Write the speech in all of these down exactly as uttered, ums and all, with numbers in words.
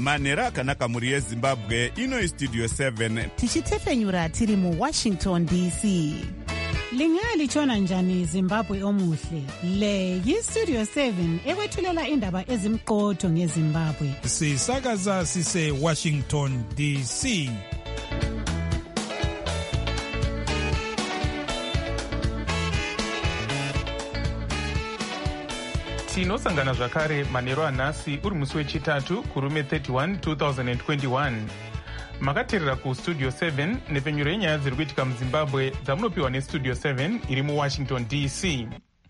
manhero akanaka mhuri yezimbabwe. Ino Studio seven tichitefenyura tiri muWashington D C. Lingalitshona njani Zimbabwe omuhle? Le yiStudio seven ekwethulela indaba ezimqotho ngeZimbabwe. Sisakaza sise Washington D C. Tinosangana zvakare manhero anhasi uri musi wechitatu kurume thirty-one twenty twenty-one. Makateerera kuStudio seven nepenyuro yenyaya dziri kuitika muZimbabwe dzamunopiwa neStudio seven iri muWashington D C.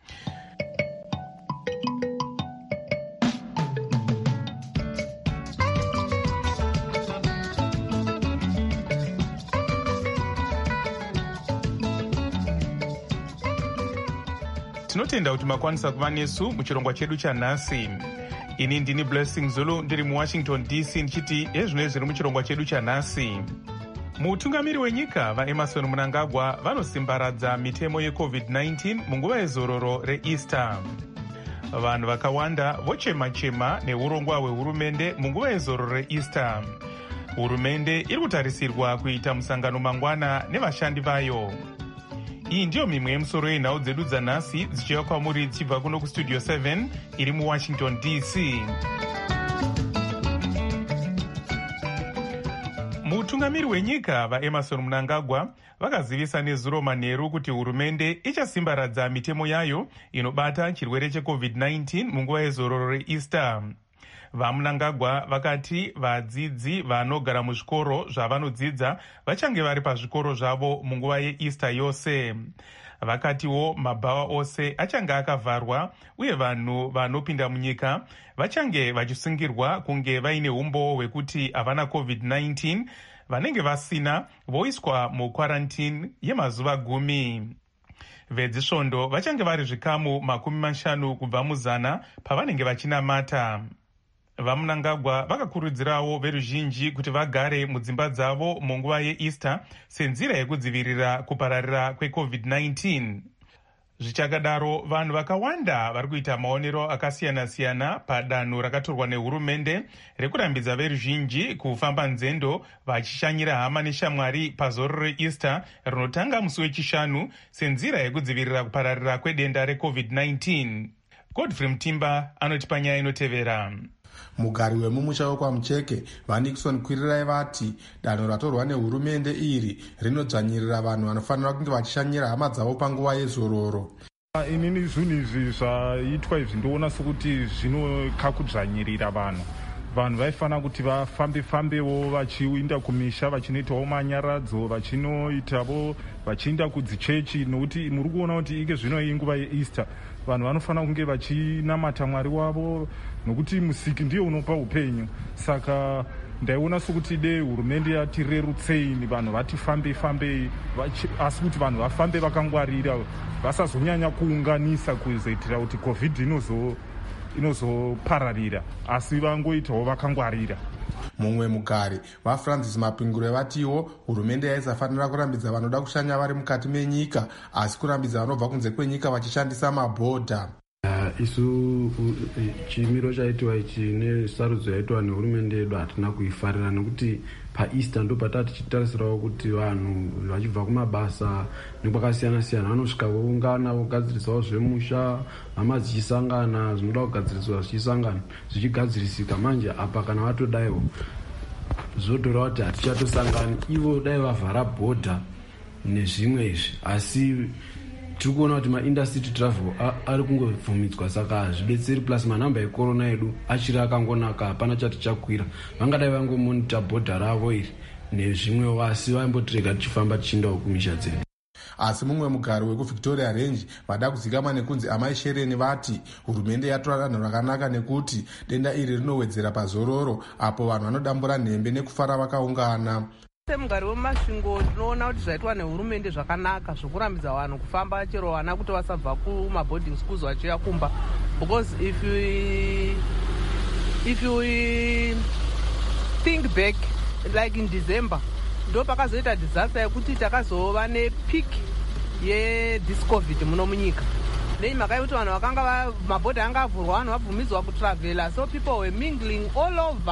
Tinotenda kuti makwanisa kuva nesu muchirongwa chedu chanhasi. Ini ndini Blessing Zulu ndiri muWashington D C ndichiti ezvino zviri muchirongwa chedu chanhasi. Mutungamiri wenyika vaEmmerson Mnangagwa vanosimbaradza mitemo yeCovid nineteen munguva yezororo reEaster. Vanhu vakawanda vochema-chema neurongwa hwehurumende munguva yezororo reEaster. Hurumende iri kutarisirwa kuita musangano mangwana nevashandi vayo. Iyi ndiyo mimwe yemusoro yenhau dzedu dzanhasi dzichiuya kwamuri dzichibva kuno kuStudio seven iri muWashington D C. Mutungamiri wenyika vaEmmerson Mnangagwa vakazivisa nezuro manheru kuti hurumende ichasimbaradza mitemo yayo inobata chirwere cheCovid nineteen munguva yezororo reEaster. VaMnangagwa vakati vadzidzi vanogara muzvikoro zvavanodzidza vachange vari pazvikoro zvavo munguva yeEaster yose. Vakatiwo mabhawa ose achange akavharwa uye vanhu vanopinda munyika vachange vachisungirwa kunge vaine umbo hwekuti havana COVID nineteen, vanenge vasina voiswa mukwarantini yemazuva gumi. Vedzisvondo vachange vari zvikamu makumi mashanu kubva muzana pavanenge vachinamata. VaMnangagwa vakakurudzirawo veruzhinji kuti vagare mudzimba dzavo munguva yeEaster senzira yekudzivirira kupararira kweCovid nineteen. Zvichakadaro, vanhu vakawanda vari kuita maonero akasiyana-siyana padanho rakatorwa nehurumende rekurambidza veruzhinji kufamba nzendo vachishanyira hama neshamwari pazoro reEaster rinotanga musi wechishanu senzira yekudzivirira kupararira kwedenda reCovid nineteen. Godfrey Mtimba anotipa nyaya inotevera. Mugari wemumusha wekwaMucheke vaNixon Kwirirai vati danho ratorwa nehurumende iri rinodzvanyirira vanhu vanofanira kunge vachishanyira hama dzavo panguva yezororo. Inini zvinhu izvi zvaitwa izvi ndoona sokuti zvinokakudzvanyirira vanhu. Vanhu vaifanira kuti vafambe-fambewo vachiinda kumisha vachinoitawo manyaradzo vachinoitawo vachiinda kudzichechi nokuti muri kuona kuti ike zvino inguva yeEaster. Vanhu vanofanira kunge vachinamata Mwari wavo nokuti musiki ndiye unopa upenyu. Saka ndaiona sokuti dei hurumende yatirerutsei vanhu vatifambe-fambe asi kuti vanhu vafambe vakangwarira vasazonyanya kuunganisa kuzoitira kuti COVID inozo inozopararira asi vangoitawo vakangwarira. Mumwe mugari vaFrancis Mapingure vatiwo hurumende yaisafanira kurambidza vanoda kushanya vari mukati menyika asi kurambidza vanobva kunze kwenyika vachishandisa mabhodha. Uh, isu chimiro chaitwa ichi nesarudzo yaitwa nehurumende yedu hatina kuifarira nekuti paEaster ndo patati tichitarisirawo kuti vanhu vachibva kumabasa nekwakasiyana-siyana vanosvika voungana vogadzirisawo zvemusha, hama dzichisangana zvinoda kugadziriswa zvichisangana zvichigadzirisika. Manje apa kana vatodaiwo zvotora kuti hatichatosangani ivo dai vavhara bhodha nezvimwe izvi asi tiri kuona kuti maindustry travel ari kungobvumidzwa saka hazvidetseri plus manhamba ekorona edu achiri akangonaka hapana chati chakwira. Vangadai vangomonita bhodha ravo iri nezvimwewo asi vaimbotirega tichifamba tichindawo kumisha dzedu. Asi mumwe mugari wekuVictoria Range vada kuzikama nekunzi Amai Shereni vati hurumende yatora danho rakanaka nekuti denda iri rinowedzera pazororo apo vanhu vanodambura nhembe nekufara vakaungana. Semugari wemasvingo tinoona kuti zvaitwa nehurumende zvakanaka zvokurambidza vanhu kufamba chero vana kuti vasabva kumaboarding schools vachiuya kumba, because if we, if we think back like in December ndo pakazoita disaster yekuti takazova nepeak yethis COVID muno munyika. Nemhaka yekuti vanhu vakanga mabhodha anga avhurwa vanhu vabvumidzwa kutravela, so people were mingling all over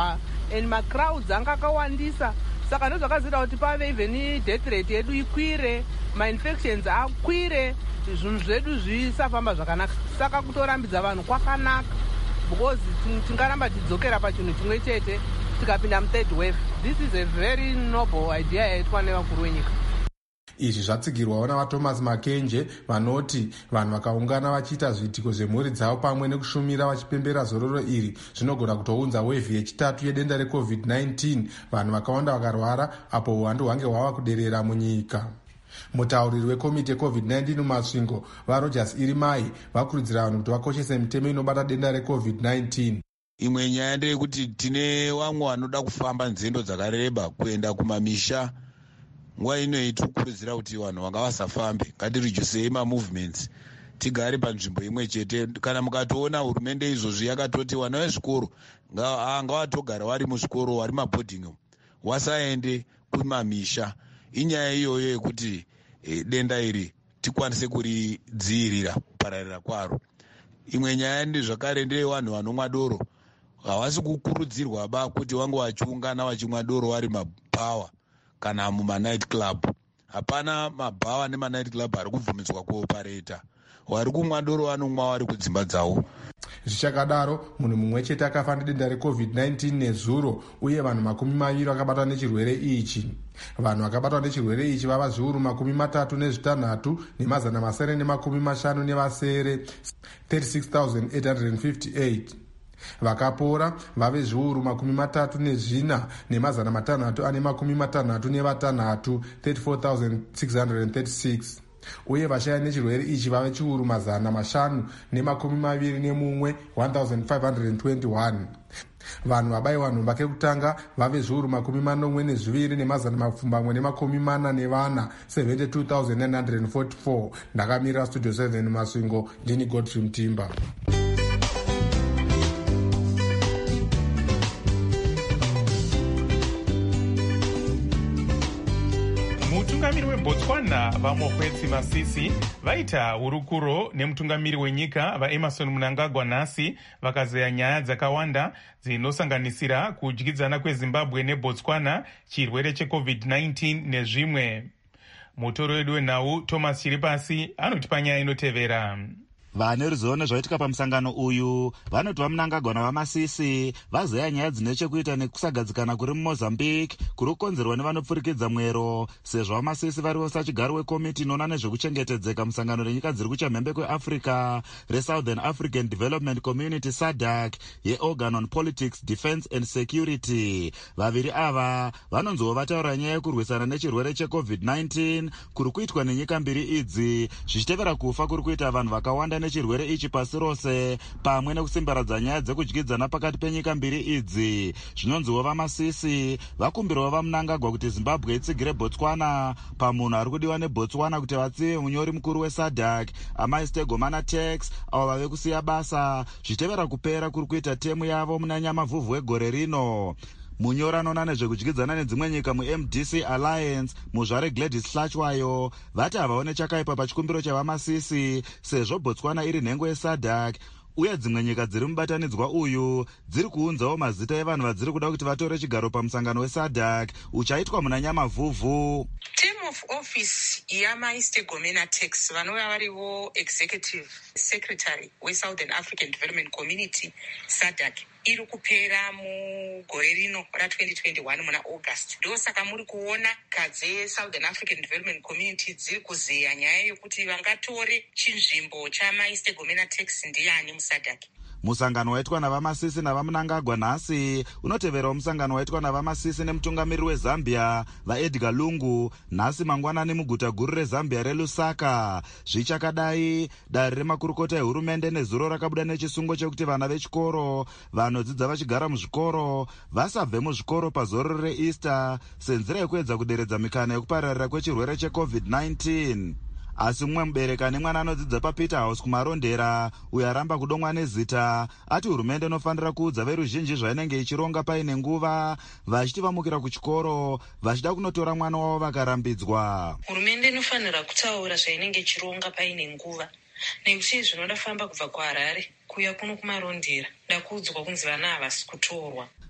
and macrowds anga akawandisa. Saka ndozvakazita kuti pave even death rate yedu ikwire, mainfections akwire, zvinhu zvedu zvisafamba zvakanaka. Saka kutorambidza vanhu kwakanaka, because tingaramba tidzokera pachinhu chimwe chete tikapinda muthird wave. This is a very noble idea yaitwa nevakuru venyika. Izvi zvatsigirwawo navaThomas Makenje vanoti vanhu vakaungana vachiita zviitiko zvemhuri dzavo pamwe nekushumira vachipembera zororo iri zvinogona kutounza wevhi yechitatu yedenda recovid nineteen, vanhu vakawanda vakarwara apo uwandu hwange hwava kuderera munyika. Mutauriri wekomiti yecovid nineteen mumasvingo vaRogers Irimai vakurudzira vanhu kuti vakoshese mitemo inobata denda recovid nineteen. Imwe nyaya ndeyekuti tine vamwe vanoda kufamba nzendo dzakareba kuenda kumamisha. Nguva ino tikukurudzira kuti vanhu vanga vasafambe, ngatirijusei mamovements, tigare panzvimbo imwe chete. Kana mukatoona hurumende izvozvi yakatoti vana vezvikoro ngavatogara vari muzvikoro, vari maboarding, wasaende kumamisha. Inyaya iyoyo yekuti e, denda iri tikwanise kuridzivirira kupararira kwaro. Imwe nyaya ndezvakare ndeyevanhu vanomwa doro, havasi kukurudzirwa ba kuti vange vachiungana vachimwa doro vari mabhawa kana mumanight club. Hapana mabhawa nemanight club ari kubvumidzwa kuopareta. Wari kumwa doro vanomwa vari kudzimba dzavo. Zvichakadaro, munhu mumwe chete akafa nedenda recovid nineteen nezuro, uye vanhu makumi maviri vakabatwa nechirwere ichi. Vanhu vakabatwa nechirwere ichi vava zviuru makumi matatu nezvitanhatu nemazana masere nemakumi mashanu nevasere thirty-six thousand eight hundred fifty-eight. Vakapora vave zviuru makumi matatu nezvina nemazana matanhatu ane makumi matanhatu nevatanhatu thirty-four thousand six hundred thirty-six. Uye vashaya nechirwere ichi vave chiuru mazana mashanu nemakumi maviri nemumwe one thousand five hundred twenty-one. Vanhu vabayiwa nhomba kekutanga vave zviuru makumi manomwe nezviviri nemazana mapfumbamwe nemakumi mana nevana seventy-two thousand nine hundred forty-four. Ndakamira studio seven Masvingo, ndini Godfrey Mtimba. Mutungamiri weBotswana vaMokgweetsi Masisi vaita hurukuro nemutungamiri wenyika vaEmmerson Mnangagwa nhasi vakazeya nyaya dzakawanda dzinosanganisira kudyidzana kweZimbabwe neBotswana, chirwere checovid nineteen nezvimwe. Mutoro wedu wenhau Thomas Chiripasi anotipa nyaya inotevera. Vane ruzivo nezvaitika pamusangano uyu vanoti vaMnangagwa navaMasisi vazeya nyaya dzine chekuita nekusagadzikana kuri muMozambique kuri kukonzerwa nevanopfurikidza mwero, sezvo vaMasisi vari vose vachigaro wekomiti inoona nezvekuchengetedzeka musangano renyika dziri kuchamhembe kweAfrica reSouthern African Development Community S A D C yeOrgan on Politics, Defence and Security. Vaviri ava vanonziwo vataura nyaya yekurwisana nechirwere checovid nineteen kuri kuitwa nenyika mbiri idzi zvichitevera kufa kuri kuita vanhu vakawanda nechirwere ichi pasi rose, pamwe nekusimbaradza nyaya dzekudyidzana pakati penyika mbiri idzi. Zvinonziwo vaMasisi vakumbirawo vaMnangagwa kuti Zimbabwe itsigire Botswana pamunhu ari kudiwa neBotswana kuti vatsive munyori mukuru weS A D C amaIstego Manatex avo vave kusiya basa zvichitevera kupera kuri kuita temu yavo muna Nyamavhuvhu wegore rino. Munyora anona nezvekudyidzana nedzimwe nyika muM D C Alliance muzvare Gladys Hlachwayo vati havaone chakaipa pachikumbiro chavaMasisi sezvo Botswana iri nhengo yeS A D C uye dzimwe nyika dziri mubatanidzwa uyu dziri kuunzawo mazita evanhu vadziri kuda kuti vatore chigaro pamusangano weS A D C uchaitwa muna Nyamavhuvhu. Term of office yamaIstego Manatex vanova varivo executive secretary weSouthern African Development Community S A D C iri kupera mugore rino ratwenty twenty-one muna August. Ndosaka muri kuona kadze Southern African Development Community dziri kuzeya nyaya yokuti vangatore chinzvimbo chamaIstego Manatex ndiani muS A D C. Musangano waitwa navaMasisi navaMnangagwa nhasi unoteverawo musangano waitwa navaMasisi nemutungamiri weZambia vaEdgar Lungu nhasi mangwanani muguta guru reZambia reLusaka. Zvichakadai, dare remakurukota ehurumende nezuro rakabuda nechisungo chekuti vana vechikoro vanodzidza vachigara muzvikoro vasabve muzvikoro pazororo reEaster senzira yekuedza kuderedza mikana yekupararira kwechirwere checovid nineteen. Asi mumwe mubereki ane mwana anodzidza paPeter House kumarondera uyo aramba kudomwa nezita ati hurumende inofanira kuudza veruzhinji zvainenge ichironga paine nguva vachiti vamukira kuchikoro vachida kunotora mwana wavo vakarambidzwa. Hurumende inofanira kutaura zvainenge ichironga paine nguva nekuti zvinoda famba kubva kuHarare kuya kuno kumarondera ndakuudzwa kunzi vana havasi kutorwa.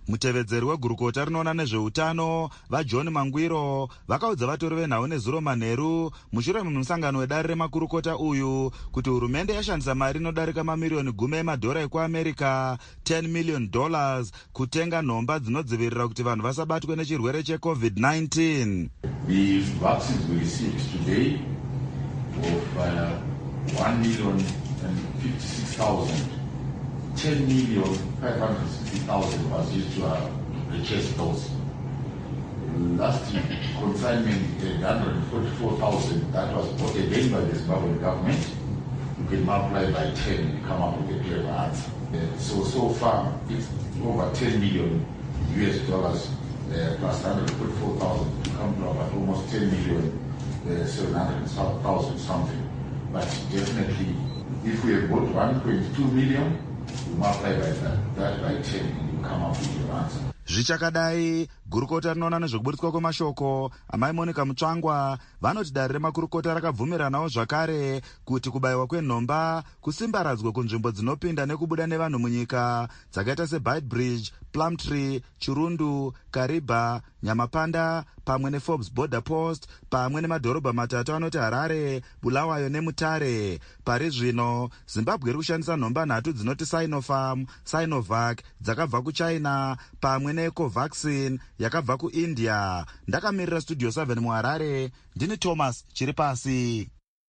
mutevedzeri wegurukota rinoona nezveutano vajohn mangwiro vakaudza vatori venhau nezuro manheru mushure memusangano wedare remakurukota uyu kuti hurumende yashandisa mari inodarika mamiriyoni gumi emadhora ekuamerica ten million dollars kutenga nhomba dzinodzivirira kuti vanhu vasabatwe nechirwere checovid nineteen. The vaccines we received today of uh, one million fifty-six thousand, ten million five hundred sixty thousand was used to uh, purchase those. Last week, consignment one hundred forty-four thousand that was bought again by the Zimbabwean government. You can multiply by ten and come up with a clever answer. Uh, so, so far, it's over ten million U S dollars uh, plus one hundred forty-four thousand to come to about almost ten million, uh, seven hundred thousand something. But definitely, if we have bought one point two million, you multiply by that, that by ten and you come up with your answer. Zvichakadai, gurukota rinoona nezvekuburitswa kwemashoko amai Monica Mutsvangwa vanoti dare remakurukota rakabvumiranawo zvakare kuti kubayiwa kwenhomba kusimbaradzwe kunzvimbo dzinopinda nekubuda nevanhu munyika dzakaita seBeitbridge, Plumtree, Chirundu, Kariba, Nyamapanda pamwe neForbes Border Post pamwe nemadhorobha matatu anoti Harare, Bulawayo neMutare. Pari zvino Zimbabwe iri kushandisa nhomba nhatu dzinoti Sinopharm, Sinovac dzakabva kuChina pamwe neCovaxin yakabva kuIndia. Ndakamirira Studio seven muHarare, ndini Thomas Chiripasi.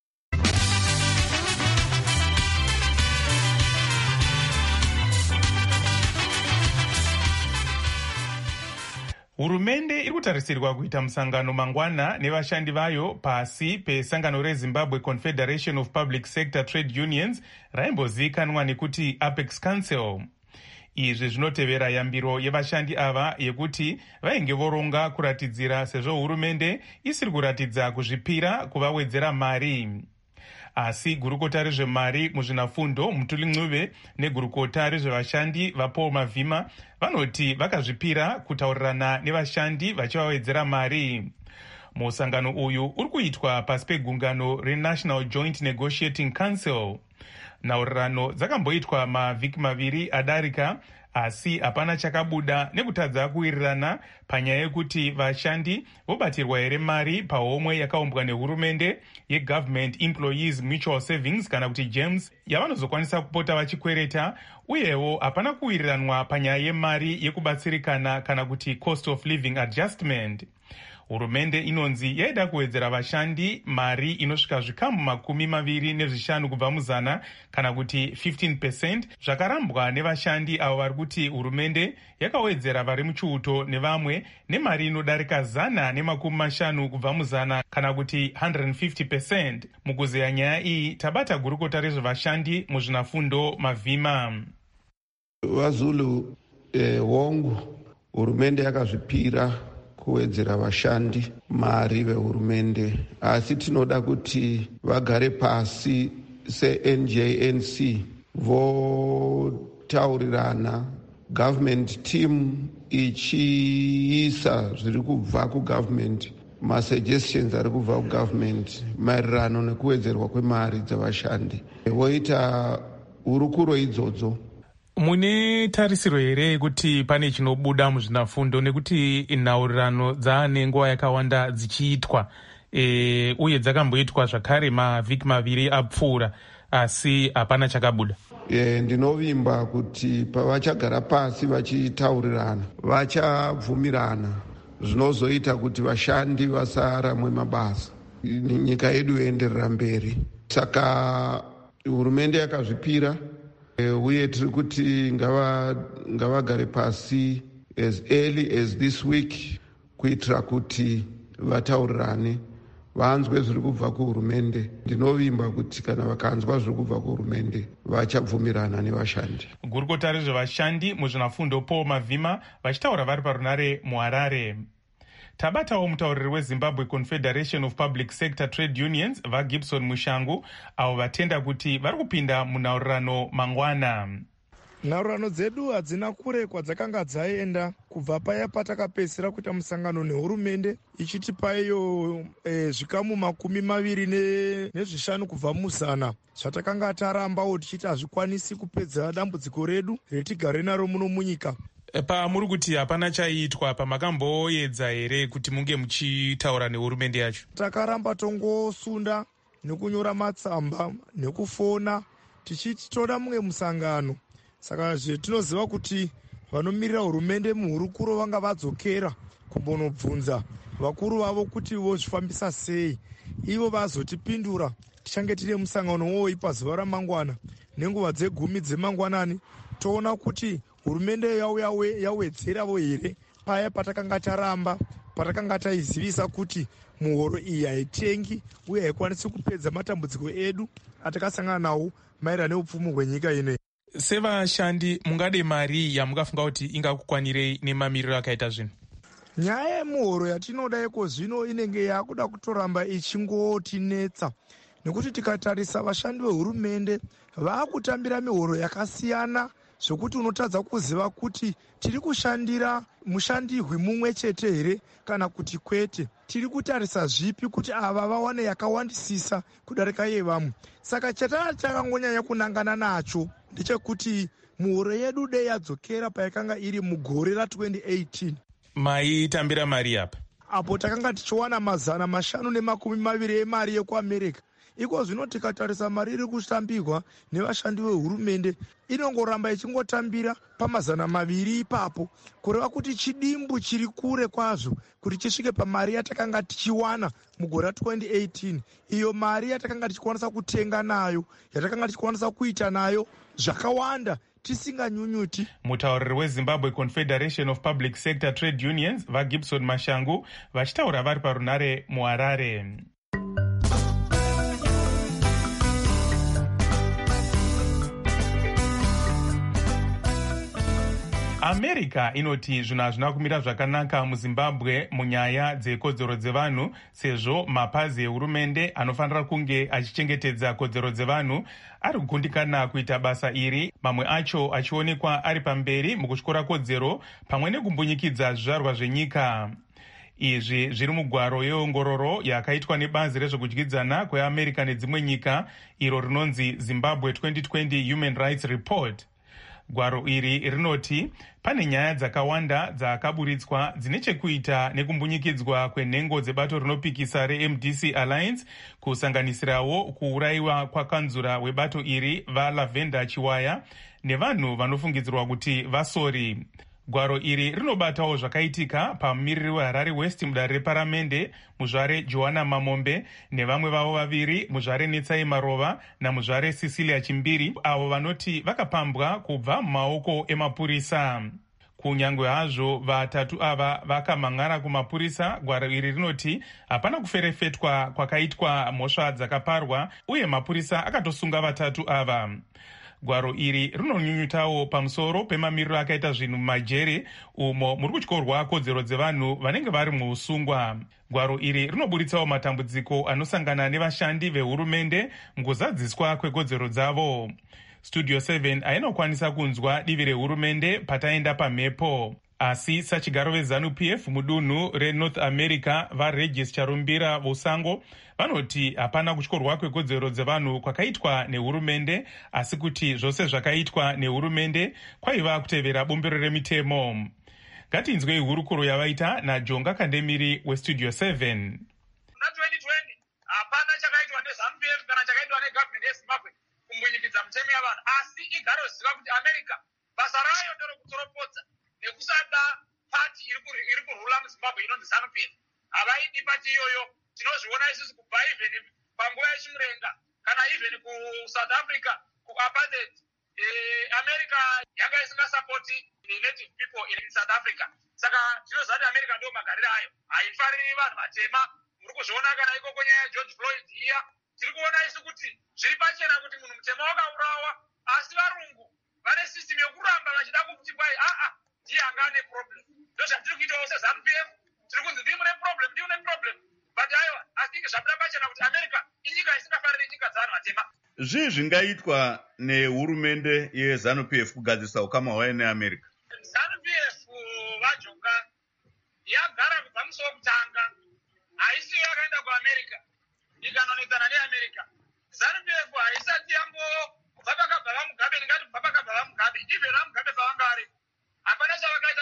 Hurumende iri kutarisirwa kuita musangano mangwana nevashandi vayo pasi pesangano reZimbabwe Confederation of Public Sector Trade Unions raimbozivikanwa nekuti Apex Council. Izvi zvinotevera yambiro yevashandi ava yekuti vainge voronga kuratidzira sezvo hurumende isiri kuratidza kuzvipira kuvawedzera mari. Asi gurukota rezvemari muzvinafundo Mutuli Ncube negurukota rezvevashandi vaPaul Mavhima vanoti vakazvipira kutaurirana nevashandi vachivawedzera mari. Musangano uyu uri kuitwa pasi pegungano reNational Joint Negotiating Council. Nhaurirano dzakamboitwa mavhiki maviri adarika, asi hapana chakabuda nekutadza kuwirirana panyaya yekuti vashandi vobatirwa here mari pahomwe yakaumbwa nehurumende yeGovernment Employees Mutual Savings kana kuti GEMS yavanozokwanisa kupota vachikwereta, uyewo hapana kuwiriranwa panyaya yemari yekubatsirikana kana kuti cost of living adjustment. Hurumende inonzi yaida kuwedzera vashandi mari inosvika zvikamu makumi maviri nezvishanu kubva muzana kana kuti fifteen percent zvakarambwa nevashandi avo vari kuti hurumende yakawedzera vari muchiuto nevamwe nemari inodarika zana nemakumi mashanu kubva muzana kana kuti one hundred fifty percent. Mukuzeya nyaya iyi tabata gurukota rezvevashandi muzvinafundo Mavhima. Vazulu eh, wongu hurumende yakazvipira kuwedzera vashandi mari vehurumende, asi tinoda kuti vagare pasi se-N J N C votaurirana, government team ichiisa zviri kubva kugovernment, masuggestions ari kubva kugovernment maererano nekuwedzerwa kwemari dzavashandi, voita hurukuro idzodzo. Mune tarisiro here kuti pane chinobuda muzvinafundo nekuti nhaurirano dzaane nguva yakawanda dzichiitwa e, uye dzakamboitwa zvakare mavhiki maviri apfuura asi hapana chakabuda? E, ndinovimba kuti pavachagara pasi vachitaurirana vachabvumirana zvinozoita kuti vashandi vasaramwe mabasa, nyika yedu yoenderera mberi. Saka hurumende yakazvipira uye tiri kuti ngavagare pasi as early as this week kuitira kuti vataurirane vanzwe zviri kubva kuhurumende. Ndinovimba kuti kana vakanzwa zviri kubva kuhurumende vachabvumirana nevashandi. Gurukota rezvevashandi muzvinafundo Paul Mavhima vachitaura vari parunare muHarare. Tabatawo mutauriri weZimbabwe Confederation of Public Sector Trade Unions vaGibson Mushangu avo vatenda kuti vari kupinda munhaurirano mangwana. Nhaurirano dzedu hadzina kure kwadzakanga dzaenda kubva paya patakapedzisira kuita musangano nehurumende ichitipa iyo e, zvikamu makumi maviri ne, nezvishanu kubva muzana zvatakanga tarambawo tichiti hazvikwanisi kupedza dambudziko redu retigare naro muno munyika. Pamuri kuti hapana chaitwa, pamakamboedza here kuti munge muchitaura nehurumende yacho? Takaramba tongosunda nekunyora matsamba nekufona tichiti toda mumwe musangano. Saka tinoziva kuti vanomirira hurumende muhurukuro vanga vadzokera kumbonobvunza vakuru vavo kuti vozvifambisa sei. Ivo vazotipindura. Tichange tine musangano wowo pazuva ramangwana nenguva dzegumi dzemangwanani, toona kuti hurumende yauya yawedzeravo here paya patakanga taramba, patakanga taizivisa kuti muhoro iyi haitengi uye haikwanisi kupedza matambudziko edu atakasangana nawo maererano neupfumi hwenyika ine. Sevashandi, mungade mari yamukafunga kuti ingakukwanirei nemamiriro akaita zvino? Nyaya yemuhoro yatinoda iko zvino inenge yakuda kutoramba ichingotinetsa, nekuti tikatarisa vashandi vehurumende vaakutambira mihoro yakasiyana zvokuti unotadza kuziva kuti tiri kushandira mushandirwi mumwe chete here kana kuti kwete. Tiri kutarisa zvipi kuti ava vawane yakawandisisa kudarika yevamwe. Saka chatara chakangonyanya kunangana nacho ndechekuti muhoro yedu dei yadzokera payakanga iri mugore ra-twenty eighteen. Maitambira mari apa? Apo takanga tichiwana mazana mashanu nemakumi maviri emari yekuamerica. Iko zvino tikatarisa mari iri kutambirwa nevashandi vehurumende inongoramba ichingotambira pamazana maviri ipapo, kureva kuti chidimbu chiri kure kwazvo kuti chisvike pamari yatakanga tichiwana mugore ra-twenty eighteen. Iyo mari yatakanga tichikwanisa kutenga nayo, yatakanga tichikwanisa kuita nayo zvakawanda tisinganyunyuti. Mutauriri weZimbabwe Confederation of Public Sector Trade Unions vaGibson Mashangu vachitaura vari parunare muHarare. America inoti zvinhu hazvina kumira zvakanaka muZimbabwe munyaya dzekodzero dzevanhu, sezvo mapazi ehurumende anofanira kunge achichengetedza kodzero dzevanhu ari kugundikana kuita basa iri, mamwe acho achionekwa ari pamberi mukutyora kodzero pamwe nekumbunyikidza zvizvarwa zvenyika. Izvi zviri mugwaro yeongororo yakaitwa nebazi rezvekudyidzana kweAmerica nedzimwe nyika, iro rinonzi Zimbabwe twenty twenty Human Rights Report. Gwaro iri rinoti pane nyaya dzakawanda dzakaburitswa dzine chekuita nekumbunyikidzwa kwenhengo dzebato rinopikisa reM D C Alliance, kusanganisirawo kuurayiwa kwakanzura webato iri vaLavenda Chiwaya nevanhu vanofungidzirwa kuti vasori. Gwaro iri rinobatawo zvakaitika pamumiriri weHarare West mudare reparamende, muzvare Joanna Mamombe nevamwe vavo vaviri, muzvare Netsai Marova namuzvare Cecilia Chimbiri, avo vanoti vakapambwa kubva mumaoko emapurisa. Kunyangwe hazvo vatatu ava vakamhangara kumapurisa, gwaro iri rinoti hapana kuferefetwa kwakaitwa mhosva dzakaparwa uye mapurisa akatosunga vatatu ava. Gwaro iri rinonyunyutawo pamusoro pemamiriro akaita zvinhu mumajere umo muri kutyorwa kodzero dzevanhu vanenge vari muusungwa. Gwaro iri rinoburitsawo matambudziko anosangana nevashandi vehurumende mukuzadziswa kwekodzero dzavo. Studio seven ainokwanisa kunzwa divi rehurumende pataenda pamhepo. Asi sachigaro veZANU P F mudunhu reNorth America vaRegis Charumbira vosango vanoti hapana kutyorwa kwekodzero dzevanhu kwakaitwa nehurumende, asi kuti zvose zvakaitwa nehurumende kwaiva kutevera bumbiro remitemo. Ngatinzwei hurukuro yavaita naJonga Kandemiri weStudio seven. Muna twenty twenty hapana chakaitwa neZANU P F kana chakaitwa negovernment yeZimbabwe kumbunyikidza mitemo yavanhu, asi igaro ziva kuti America basa rayo nderekutoropodza nekusada pati iri kurula muZimbabwe inonzi ZANU P F. Havaidi pati iyoyo. Tinozviona isusu kubva even panguva yechimurenga kana even kuSouth Africa kuapartheid. Eh, America yanga isingasapoti native people in South Africa. Saka tinoziva kuti America ndio magariro ayo, haifariri vanhu vatema. Muri kuzviona kana ikoko nyaya yaGeorge Floyd iya, tiri kuona isu kuti zviri pachena kuti munhu mutema wakaurawa, asi varungu vane system yokuramba vachida kuti kwai aa ndiye anga ane problem. Ndo zvatiri kuitawo seZANU P F, tiri kunzi ndiri mune problem, ndiri mune problem. But aiwa, asi zvabira pachena kuti America inyika isingafariri nyika dzavanhu vatema. Zvii zvingaitwa nehurumende yeZANU P F kugadzirisa ukama hwayo neAmerica? ZANU P F vaJonga yagara kubva musi wekutanga, haisiyo yakaenda kuAmerica ikanonekana neAmerica. ZANU P F haisati yambobva pakabva vaMugabe, ndingati kubva pakabva vaMugabe, even vaMugabe pavanga vari hapana chavakaita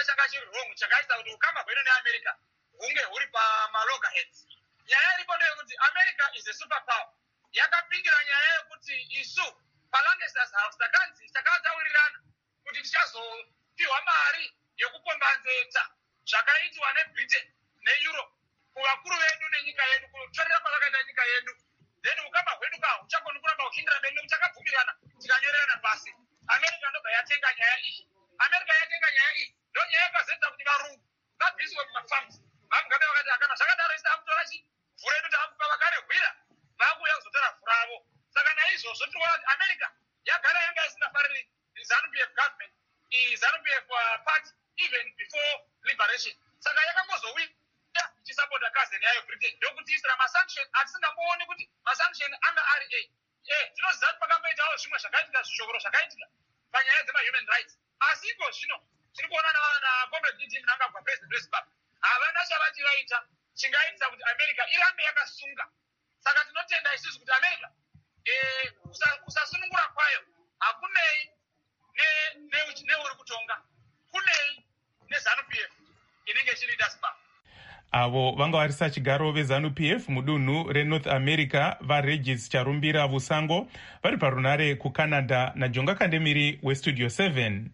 hunge huri pamaloggerheads. Nyaya iripo ndeyekuti America is a superpower. Yakapingira nyaya yekuti isu paLancasters House takanzi takataurirana kuti tichazopiwa mari yekukombanzeta zvakaitwa neBritain neEurope kuvakuru vedu nenyika yedu, kutorera kwavakaita nyika yedu. Then ukama hwedu ka huchakoni kuramba huchindira mberi nekuti takabvumirana tikanyorerana pasi. America ndobva yatenga nyaya iyi. America yatenga nyaya iyi ndo nyaya yakazoita kuti varungu vabviswe kumafarms. Vamugabe vakati akana zvakadaro isi takutora chi vhura yedu taakupa vakarehwira vakuuya kuzotora vhura avo. Saka naizvozvo tinoona kuti America yagara yanga isingafariri ZANU-P F government, ZANU-P F party even before liberation. Saka yakangozowina ichisapota cousin yayo Britain ndokuti isira masanction atisingambooni kuti masanction anga ari ei. Eh, tinoziva kuti pakamboitawo zvimwe zvakaitika zvishokoro zvakaitika panyaya dzema-human rights. Asi iko zvino tiri kuona naComrade Didi Mnangagwa, president weZimbabwe, havana chavati vaita chingaitisa kuti America irambe yakasunga. Saka tinotenda isusu kuti America eh, kusasunungura kwayo hakunei neuri kutonga, kunei neZANU-P F inenge chiriita spa. Avo vanga varisa chigaro veZANU-P F mudunhu reNorth America vaRegis Charumbira Vusango vari parunare kuCanada naJonga Kandemiri weStudio seven.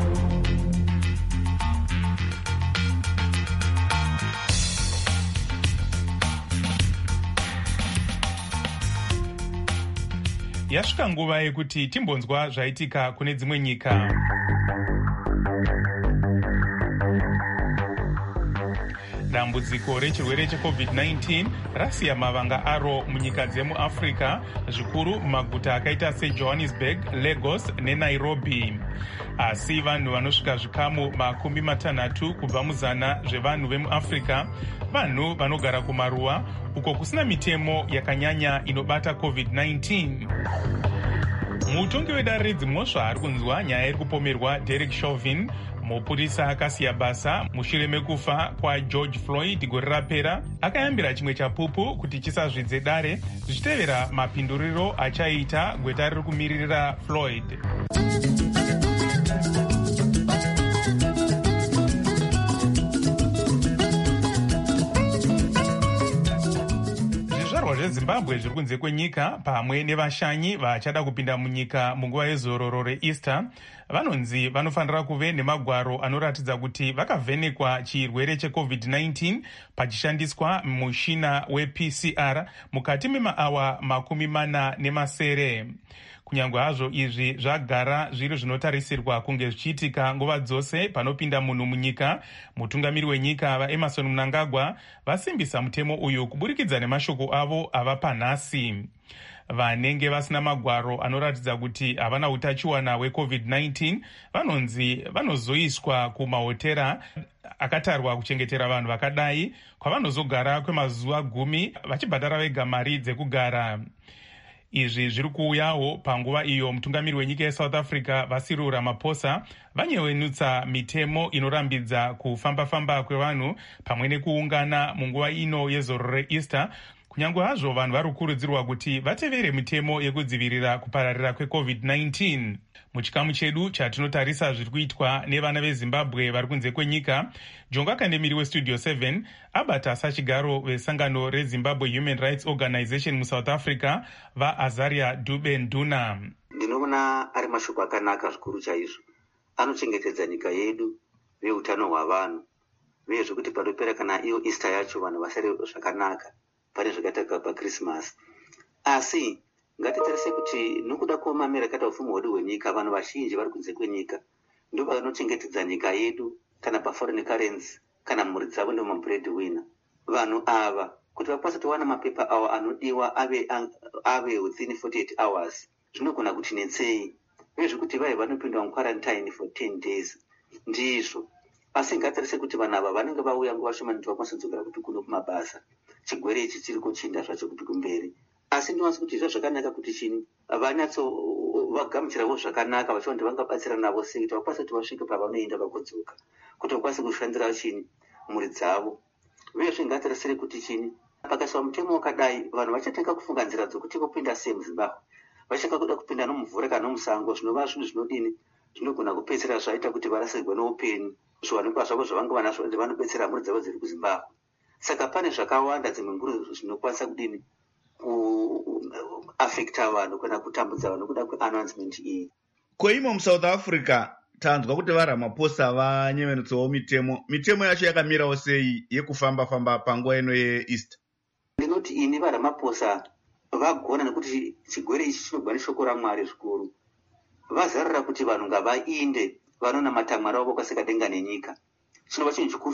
Yasvika nguva yekuti timbonzwa zvaitika kune dzimwe nyika. Dambudziko rechirwere cheCovid nineteen rasiya mavanga aro munyika dzemuAfrica, zvikuru mumaguta akaita seJohannesburg, Lagos neNairobi. Asi vanhu vanosvika zvikamu makumi matanhatu kubva muzana zvevanhu vemuAfrica vanhu vanogara kumaruwa uko kusina mitemo yakanyanya inobata COVID nineteen. Mutongi wedare redzimhosva ari kunzwa nyaya iri kupomerwa Derek Chauvin, mupurisa akasiya basa mushure mekufa kwaGeorge Floyd gore rapera, akayambira chimwe chapupu kuti chisazvidze dare zvichitevera mapinduriro achaita gweta riri kumiririra Floyd. Zvizvarwa zveZimbabwe zviri kunze kwenyika pamwe nevashanyi vachada kupinda munyika munguva yezororo reEaster vanonzi vanofanira kuve nemagwaro anoratidza kuti vakavhenekwa chirwere cheCovid nineteen pachishandiswa mushina weP C R mukati memaawa makumi mana nemasere. Kunyange hazvo izvi zvagara zviri zvinotarisirwa kunge zvichiitika nguva dzose panopinda munhu munyika, mutungamiri wenyika vaEmmerson Mnangagwa vasimbisa mutemo uyu kuburikidza nemashoko avo ava panhasi. Vanenge vasina magwaro anoratidza kuti havana utachiwana weCovid nineteen vanonzi vanozoiswa kumahotera akatarwa kuchengetera vanhu vakadai kwavanozogara kwemazuva gumi vachibhadhara vega mari dzekugara. Izvi zviri kuuyawo panguva iyo mutungamiri wenyika yeSouth Africa vaCyril Ramaphosa vanyevenutsa mitemo inorambidza kufamba-famba kwevanhu pamwe nekuungana munguva ino yezororo reEaster, kunyange hazvo vanhu vari kukurudzirwa kuti vatevere mitemo yekudzivirira kupararira kweCovid nineteen. Muchikamu chedu chatinotarisa zviri kuitwa nevana veZimbabwe vari kunze kwenyika, Jonga Kandemiri weStudio seven abata sachigaro vesangano reZimbabwe Human Rights Organization muSouth Africa vaAzaria Dube Nduna. Ndinoona ari mashoko akanaka zvikuru chaizvo, anochengetedza nyika yedu veutano hwavanhu, uye zvekuti panopera kana iyo Easter yacho vanhu vasere zvakanaka pane zvakaita paChristmas. Asi ngatitarise kuti nokuda kwomamira akaita upfumi hwedu hwenyika, vanhu vazhinji vari kunze kwenyika ndo vanochengetedza nyika yedu kana paforeign currency kana mhuri dzavo ndo mabreadwinner. Vanhu ava kuti vakwanise kuwana mapepa avo anodiwa ave ave within forty-eight hours zvinogona kuti netsei, uye zvekuti vai vanopindwa muquarantine for ten days ndizvo. Asi ngatarise kuti vanhu ava vanenge vauya nguva shoma kuti vakwanise kudzokera kuti kuno kumabasa, chigwere ichi chiri kuchinda zvacho kuti kumberi. Asi ndinowanza kuti izvo zvakanaka kuti chini vanyatso vagamuchirawo zvakanaka vachiona kuti vangabatsira navo sei kuti vakwanise kuti vasvike pavanoenda vakodzoka, kuti vakwanise kushandira chini mhuri dzavo. Uyezve ngatarisire kuti chini pakaiswa mutemo wakadai vanhu vachatenga kufunga nzira dzokuti vopinda sei muZimbabwe, vachaka kuda kupinda nomuvhura kana nomusango, zvinova zvinhu zvinodini zvinogona kupedzisira zvaita kuti varasirwe noupenyu, zviwanikwa zvavo zvavanga vanazvo vanobetsera mhuri dzavo dziri kuZimbabwe. saka pane zvakawanda dzimwe nguru zvinokwanisa kudini kuafekta vanhu kana kutambudza vanhu kuda kweannouncement iyi. Koimo muSouth Africa tanzwa kuti vaRamaphosa vanyevenutsawo mitemo. Mitemo yacho yakamirawo sei yekufamba famba panguva ino yeEaster? Ndinoti ini vaRamaphosa vagona nekuti chigwere ichi chinogwa neshoko raMwari zvikuru. Vazarira kuti vanhu ngavainde vanonamata Mwari wavo kwasika denga nenyika. Chinova chinhu chikuru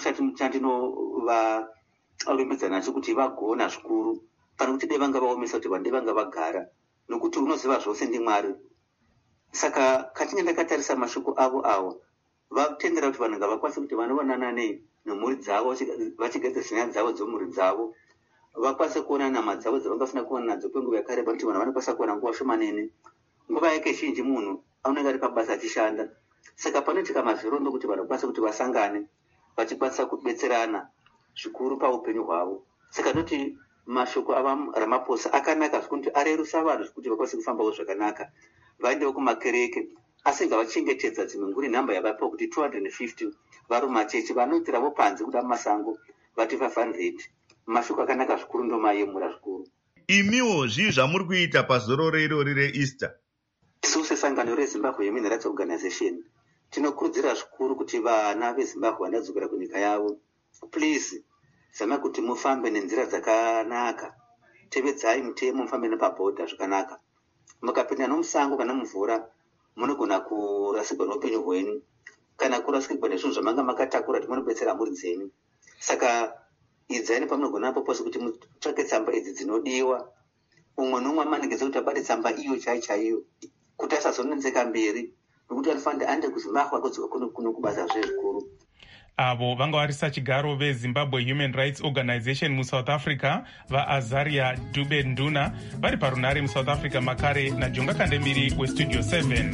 chatinovaremedza nacho kuti vagona zvikuru pana kuti dai vanga vaomesa kuti vanhu dai vanga vagara nokuti unoziva zvose ndimwari. Saka katinge ndakatarisa mashoko avo avo vatendera kuti vanhu ngavakwanise kuti vanoonana nemhuri dzavo vachigadzira nyaya dzavo dzemhuri dzavo vakwanise kuona nama dzavo dzavangafuna kuona nadzo kwenguva yakareba kuti vanhu vanokwanisa kuona nguva shomanene. Nguva yake zhinji munhu anenge ari pabasa achishanda. Saka panoitika mazvirondo kuti vanhu vakwanise kuti vasangane vachikwanisa kubetserana zvikuru paupenyu hwavo. Saka noti mashoko avaRamaphosa akanaka zvekuti arerusa vanhu zvekuti vakwanise kufambawo zvakanaka vaendewo kumakereke asi ngavachengetedza dzimwe nguri nhamba yavapiwa kuti two hundred fifty varume chechi vanoitiravo panze kuda mumasango vati five hundred. Mashoko akanaka zvikuru ndomayemura zvikuru. Imiwo zvii zvamuri kuita pazororo irori reEaster? Isu sesangano reZimbabwe Human Rights Organization tinokurudzira zvikuru kuti vana veZimbabwe vandadzokera kunyika yavo, please zama kuti mufambe nenzira dzakanaka, tevedzai mitemo, mufambe nepabhodha zvakanaka. Mukapinda nomusango kana mumvura munogona kurasikwa noupenyu hwenyu kana kurasikwa nezvinhu zvamanga makatakura kuti munobetsera mhuri dzenyu. Saka idzai pamunogona apo pose kuti mutsvake tsamba idzi dzinodiwa. Umwe nomwe amanengedza kuti abate tsamba iyo chaiyo chaiyo kuti asazonenzeka mberi nokuti anofanira aende kuZimbabwe akodzoka kuno kubasa zvezvikuru. Avo vanga varisa chigaro veZimbabwe Human Rights Organization muSouth Africa vaAzaria Dube Nduna vari parunare muSouth Africa makare naJonga Kandemiri weStudio seven.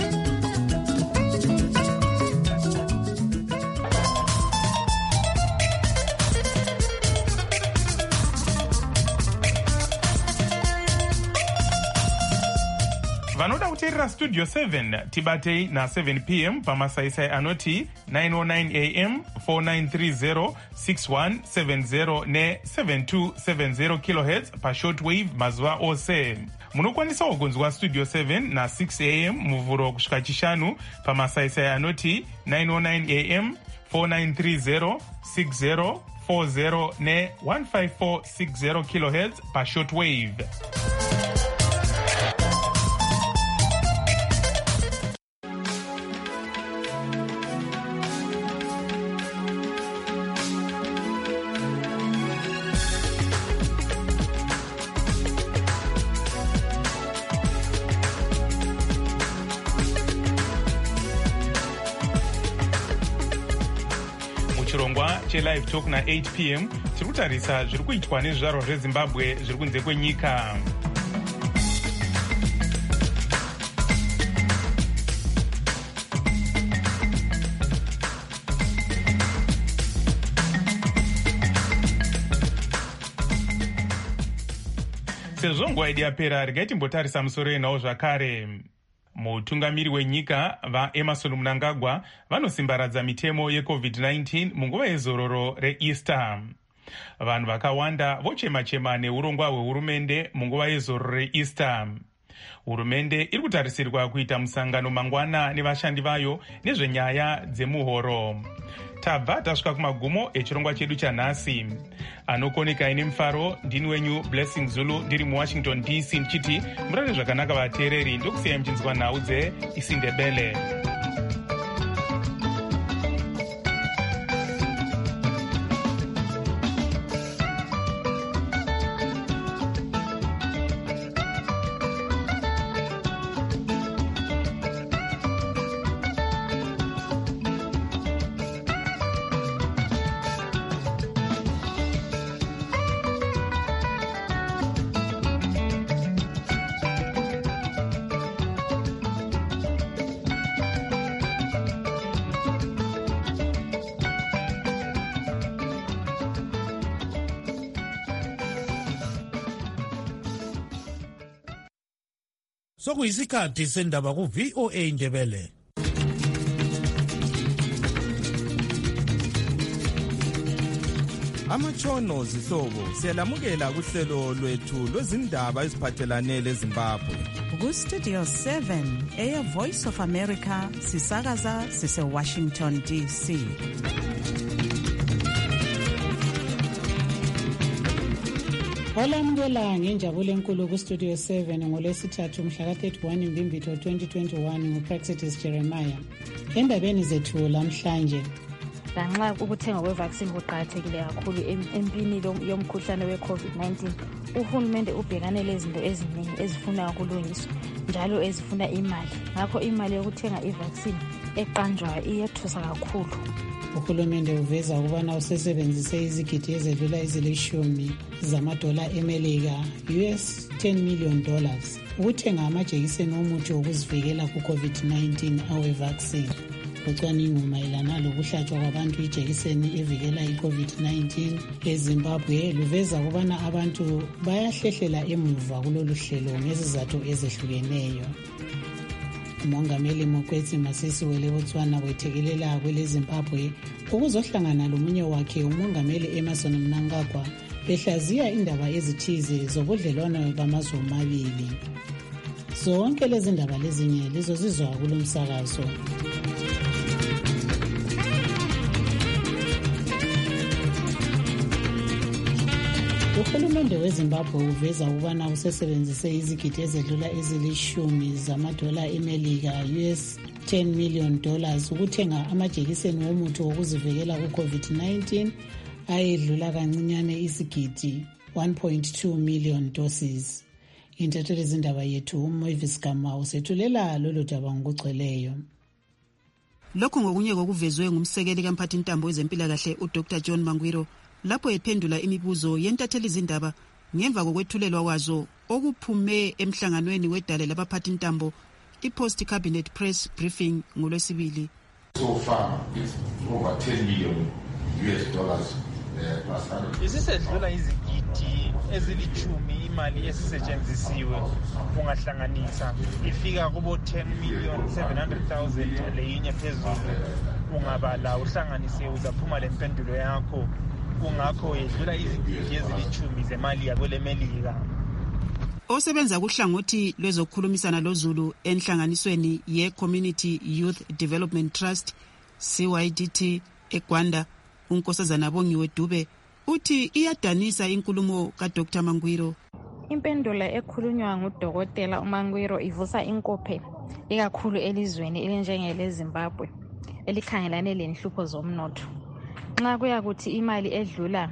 Vanoda kuteerera Studio seven tibatei na seven p m pamasaisai anoti nine oh nine a m, four nine three zero, six one seven zero ne seven two seven zero kilohertz pashortwave mazuva ose. Munokwanisa kugonzwa Studio seven na six a m muvhuro kusvika chishanu pamasaisai anoti nine oh nine a m, four nine three zero, six zero four zero ne one five four six zero kilohertz pashortwave. Chirongwa chelive talk na eight p m tiri kutarisa zviri kuitwa nezvizvarwa zveZimbabwe zviri kunze kwenyika. Sezvo nguva yedu yapera, regai timbotarisa musoro yenhau zvakare. Mutungamiri wenyika vaEmmerson Mnangagwa vanosimbaradza mitemo yecovid nineteen munguva yezororo reEaster. Vanhu vakawanda vochema-chema neurongwa hwehurumende munguva yezororo reEaster. Hurumende iri kutarisirwa kuita musangano mangwana nevashandi vayo nezvenyaya dzemuhoro. Tabva tasvika kumagumo echirongwa chedu chanhasi. Anokoneka ine mufaro ndini wenyu Blessing Zulu ndiri muWashington D C ndichiti murare zvakanaka vateereri, ndokusiyai muchinzwa nhau dzeIsindebele. Sokuyisikhathi sendaba ku-V O A Ndebele. amatshono zihlobo siyalamukela kuhlelo lwethu lwezindaba eziphathelane leZimbabwe. Ku-Studio seven, Air Voice of America, sisakaza sise-Washington D C. Olamukela ngenjabulo enkulu ku-Studio seven ngolwesithathu mhla ka-thirty-one Mbimbitho twenty twenty-one ngu-Praxitis Jeremiah. Endabeni zethu lamhlanje, lanxa ukuthenga kwe-vaccine kuqakathekile kakhulu empini yomkhuhlane we-covid nineteen, uhulumende ubhekane lezinto eziningi ezifuna ukulungiswa njalo ezifuna imali. Ngakho imali yokuthenga i-vaccine eqanjwayo iyethusa kakhulu. Uhulumende uveza ukubana usesebenzise izigidi ezedlula ezilishumi zamadola emelika, U S ten million dollars, ukuthenga amajekiseni omuthi wokuzivikela ku-covid nineteen awe-vaccine. Ucwaningo mayelana lokuhlatshwa kwabantu ijekiseni evikela i-covid nineteen eZimbabwe luveza ukubana abantu bayahlehlela emuva kulolu hlelo ngezizathu ezehlukeneyo. Umongameli Mokwetsi Masisi Botswana wethekelela kwele Zimbabwe ukuzohlangana lomunye wakhe umongameli Emmerson Mnangagwa behlaziya indaba ezithize zobudlelwano bamazwe amabili. Zonke lezi ndaba lezinye lizozizwa kulo msakazo. Uhulumende weZimbabwe uveza ukubana usesebenzise izigidi ezedlula ezilishumi zamadola emelika, U S ten million dollars, ukuthenga amajekiseni womuthi wokuzivikela ku-covid nineteen ayedlula kancinyane izigidi one point two million doses. Intatheli zindaba yethu uMoivis Gama usethulela lolu daba ngokugcweleyo. Lokhu ngokunye kokuvezwe ngumsekeli kamphathintambo wezempilakahle uDr John Mangwiro lapho ephendula imibuzo yentatheli zindaba ngemva kokwethulelwa kwazo okuphume emhlanganweni wedale labaphathintambo i-post cabinet press briefing ngolwesibili. So far it's over ten million U S dollars uh, plus hundred. Isisedlula izigidi ezilithumi imali esisetshenzisiwe ungahlanganisa ifika kubo ten million seven hundred thousand leyinye phezulu ungabala uhlanganise uzaphuma lempendulo yakho kungakho yedlula izigidi ezilithumi zemali yakwele Melika. Osebenza kuhlangothi lwezokukhulumisana loZulu enhlanganisweni ye-Community Youth Development Trust C Y D T eGwanda, uNkosazana Bongiwe Dube uthi iyadanisa inkulumo kaDr Mangwiro. Impendulo ekhulunywa ngudokotela uMangwiro ivusa inkophe ikakhulu elizweni elinjengele Zimbabwe elikhangelane lenhlupho zomnotho. Nxa kuyakuthi imali edlula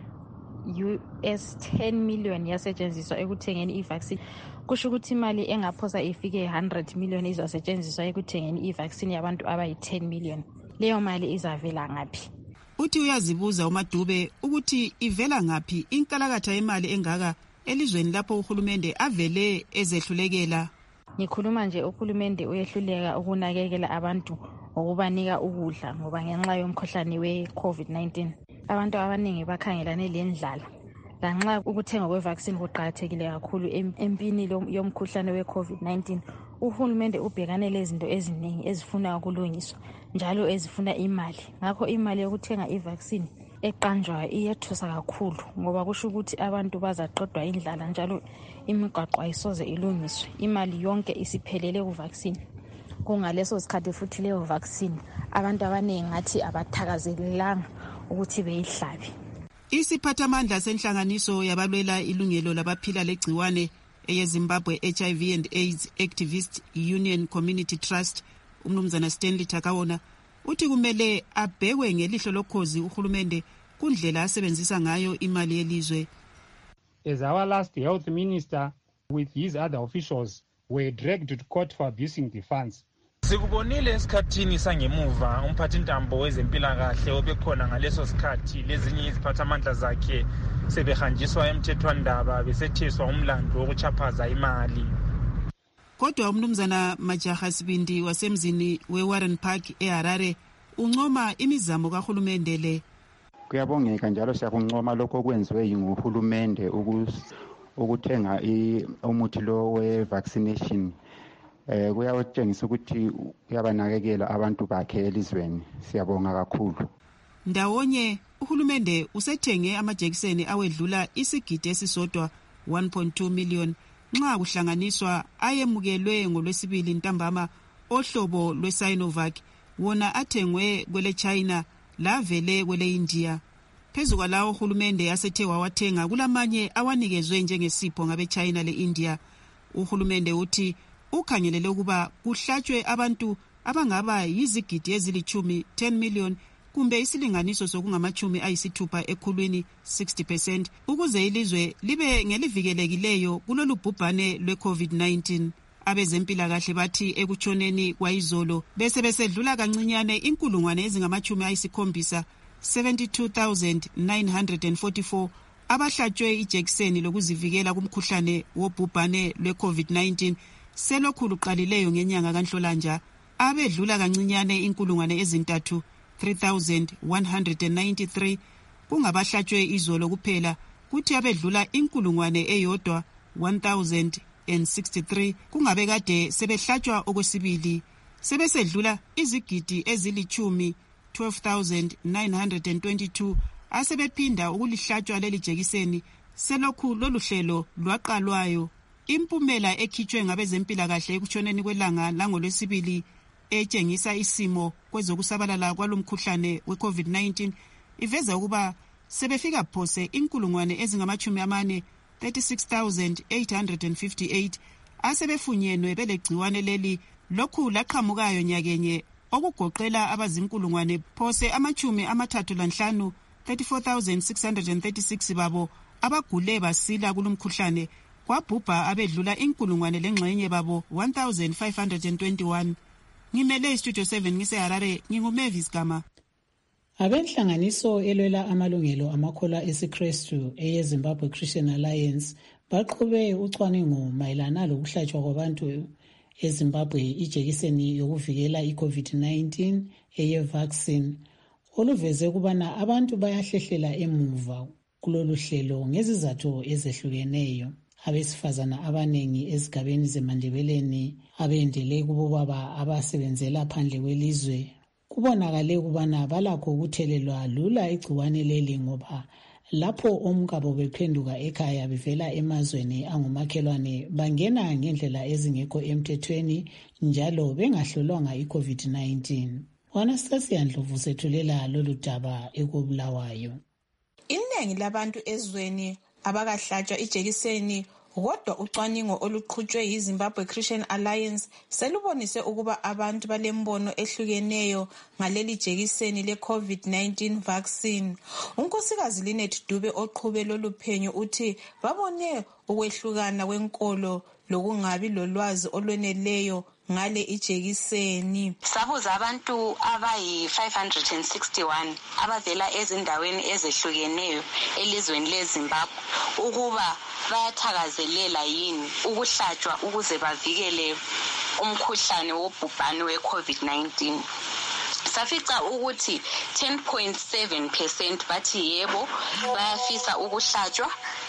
U S ten million yasetshenziswa ekuthengeni i-vaccine, kusho ukuthi imali engaphosa ifike one hundred million izasetshenziswa ekuthengeni i-vaccine yabantu abayi ten million. Leyo mali izavela ngaphi? Uthi uyazibuza uMadube ukuthi ivela ngaphi inkalakatha yemali engaka elizweni lapho uhulumende avele ezehlulekela. Ngikhuluma nje uhulumende uyehluleka ukunakekela abantu ngokubanika ukudla ngoba ngenxa yomkhuhlane we-covid nineteen abantu abaningi bakhangelane lendlala. Lanxa ukuthenga kwe-vaccine kuqakathekile kakhulu empini yomkhuhlane we-covid nineteen, uhulumende ubhekane lezinto eziningi ezifuna ukulungiswa njalo ezifuna imali. Ngakho imali yokuthenga i-vaccine eqanjwayo iyethusa kakhulu ngoba kusho ukuthi abantu bazaqedwa indlala njalo imigwaqo ayisoze ilungiswe. Imali yonke isiphelele ku-vaccine. Kungaleso sikhathi futhi leyo vaccine abantu abaningi ngathi abathakazelelanga ukuthi beyihlabe. Isiphathamandla senhlanganiso yabalwela ilungelo labaphila legciwane eyeZimbabwe H I V and AIDS Activist Union Community Trust umnumzana Stanley Takawona uthi kumele abhekwe ngelihlo lokhozi uhulumende kundlela asebenzisa ngayo imali yelizwe. As our last health minister with his other officials were dragged to court for abusing the funds. Sikubonile esikhathini sangemuva umphathintambo wezempilakahle obekhona ngaleso sikhathi lezinye iziphathamandla zakhe sebehanjiswa emthethwandaba besetheswa umlando wokuchaphaza imali. Kodwa umnumzana Majaha Sibindi wasemzini weWarren Park eHarare uncoma imizamo kahulumende le. Kuyabongeka njalo siyakuncoma lokho okwenziwe nguhulumende ukuthenga umuthi lo we-vaccination. Eh kuyawutshengisa ukuthi uyabanakekela abantu bakhe elizweni. Siyabonga kakhulu. Ndawonye uhulumende usethenge amajekiseni awedlula isigidi esisodwa one point two million nxa kuhlanganiswa ayemukelwe ngolwesibili ntambama ohlobo lwe-Sinovac wona athengwe kwele China lavele kwele India. Phezu kwalawo uhulumende yasethe wawathenga kulamanye awanikezwe njengesipho ngabe China le India. Uhulumende uthi ukhangelele ukuba kuhlatshwe abantu abangaba yizigidi ezilichumi ten million kumbe isilinganiso sokungamachumi ayisithupha ekhulwini sixty percent ukuze ilizwe libe ngelivikelekileyo kulolu bhubhane lwe-COVID nineteen. Abezempilakahle bathi ekutshoneni kwayizolo bese besedlula kancinyane inkulungwane ezingamachumi ayisikhombisa seventy-two thousand nine hundred forty-four abahlatshwe ijekiseni lokuzivikela kumkhuhlane wobhubhane lwe-COVID nineteen selokhu luqalileyo ngenyanga kaNhlolanja. Abedlula kancinyane inkulungwane ezintathu three thousand one hundred ninety-three kungabahlatshwe izolo kuphela, kuthi abedlula inkulungwane eyodwa one thousand sixty-three kungabe kade sebehlatshwa okwesibili. Sebesedlula izigidi ezilichumi twelve thousand nine hundred twenty-two asebephinda ukulihlatshwa leli jekiseni selokhu lolu hlelo lwaqalwayo. Impumela ekhitshwe ngabezempilakahle ekutshoneni kwelanga langolwesibili etshengisa isimo kwezokusabalala kwalomkhuhlane we-COVID nineteen iveza ukuba sebefika phose inkulungwane ezingamachumi amane thirty-six thousand eight hundred fifty-eight asebefunyenwe belegciwane leli. Lokhu laqhamukayo nyakenye okugoqela abazinkulungwane phose amachumi amathathu lanhlanu thirty-four thousand six hundred thirty-six babo abagule basila kulomkhuhlane, kwabhubha abedlula inkulungwane lengxenye babo one thousand five hundred twenty-one. Ngimele istudio seven ngiseHarare, nginguMavis Gama. Abenhlanganiso elwela amalungelo amakholwa esiKristu eyeZimbabwe Christian Alliance baqhube ucwaningo mayelana lokuhlatshwa kwabantu eZimbabwe ijekiseni yokuvikela iCovid nineteen eye-vaccine oluveze kubana abantu bayahlehlela emuva kulolu hlelo ngezizathu ezehlukeneyo. Abesifazana abanengi ezigabeni zeMandebeleni abendele kubobaba abasebenzela phandle kwelizwe kubonakale ukubana balakho ukuthelelwa lula igciwane leli ngoba lapho omkabo bephenduka ekhaya bevela emazweni angumakhelwane bangena ngendlela ezingekho emthethweni njalo bengahlolwanga iCovid nineteen. Anastasia Ndlovu sethulela lolu daba ekubulawayo. Iningi labantu ezweni abakahlatshwa ijekiseni kodwa ucwaningo oluqhutshwe yiZimbabwe Christian Alliance selubonise ukuba abantu balembono ehlukeneyo ngaleli jekiseni le-COVID nineteen vaccine. Unkosikazi Linet Dube oqhube lolu phenyo uthi babone ukwehlukana kwenkolo lokungabi lolwazi olweneleyo ngale ijekiseni. Sabuza abantu abayi five hundred sixty-one abavela ezindaweni ezehlukeneyo elizweni leZimbabwe ukuba bayathakazelela yini ukuhlatshwa ukuze bavikele umkhuhlane wobhubhane we-COVID nineteen. Safica ukuthi ten point seven percent bathi yebo bayafisa ukuhlatshwa.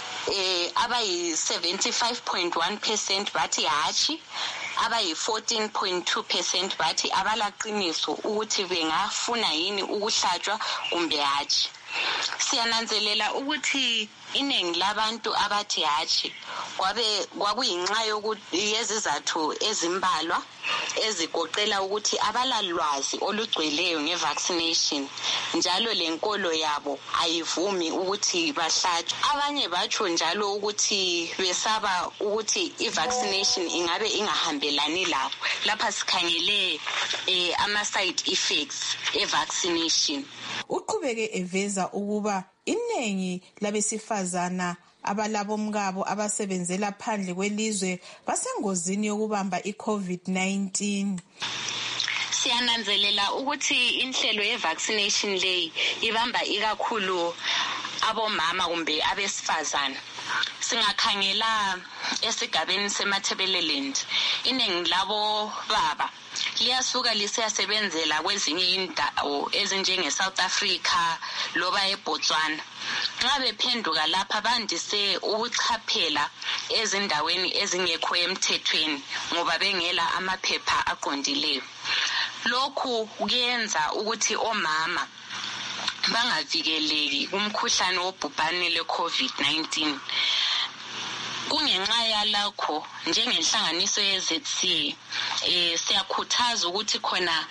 Eh abayi seventy-five point one percent bathi hachi, abayi fourteen point two percent bathi abalaqiniso ukuthi bengafuna yini ukuhlatshwa kumbe hachi. Siyananzelela ukuthi iningi labantu abathi hachi kwabe kwakuyinxa yokuthi yezizathu ezimbalwa ezigoqela ukuthi abalalwazi olugcweleyo ngevaccination njalo lenkolo yabo ayivumi ukuthi bahlatshwe. Abanye batsho njalo ukuthi besaba ukuthi ivaccination ingabe ingahambelani labo. Lapha sikhangele eh, ama side effects evaccination. Uqhubeke eveza ukuba iningi labesifazana abalabomkabo abasebenzela phandle kwelizwe basengozini yokubamba iCovid nineteen. Siyananzelela ukuthi inhlelo ye-vaccination leyi ibamba ikakhulu abomama kumbe abesifazana. Singakhangela esigabeni seMatabeleland iningi labo baba liyasuka lisiyasebenzela kwezinye indawo ezinjenge-South Africa loba eBotswana. Nxa bephenduka lapha bandise ukuchaphela ezindaweni ezingekho emthethweni ngoba bengela amaphepha aqondileyo. Lokhu kuyenza ukuthi omama bangavikeleki kumkhuhlane wobhubhane le-COVID nineteen. Kungenxa yalakho njengenhlanganiso ye-Z C eh siyakhuthaza ukuthi khona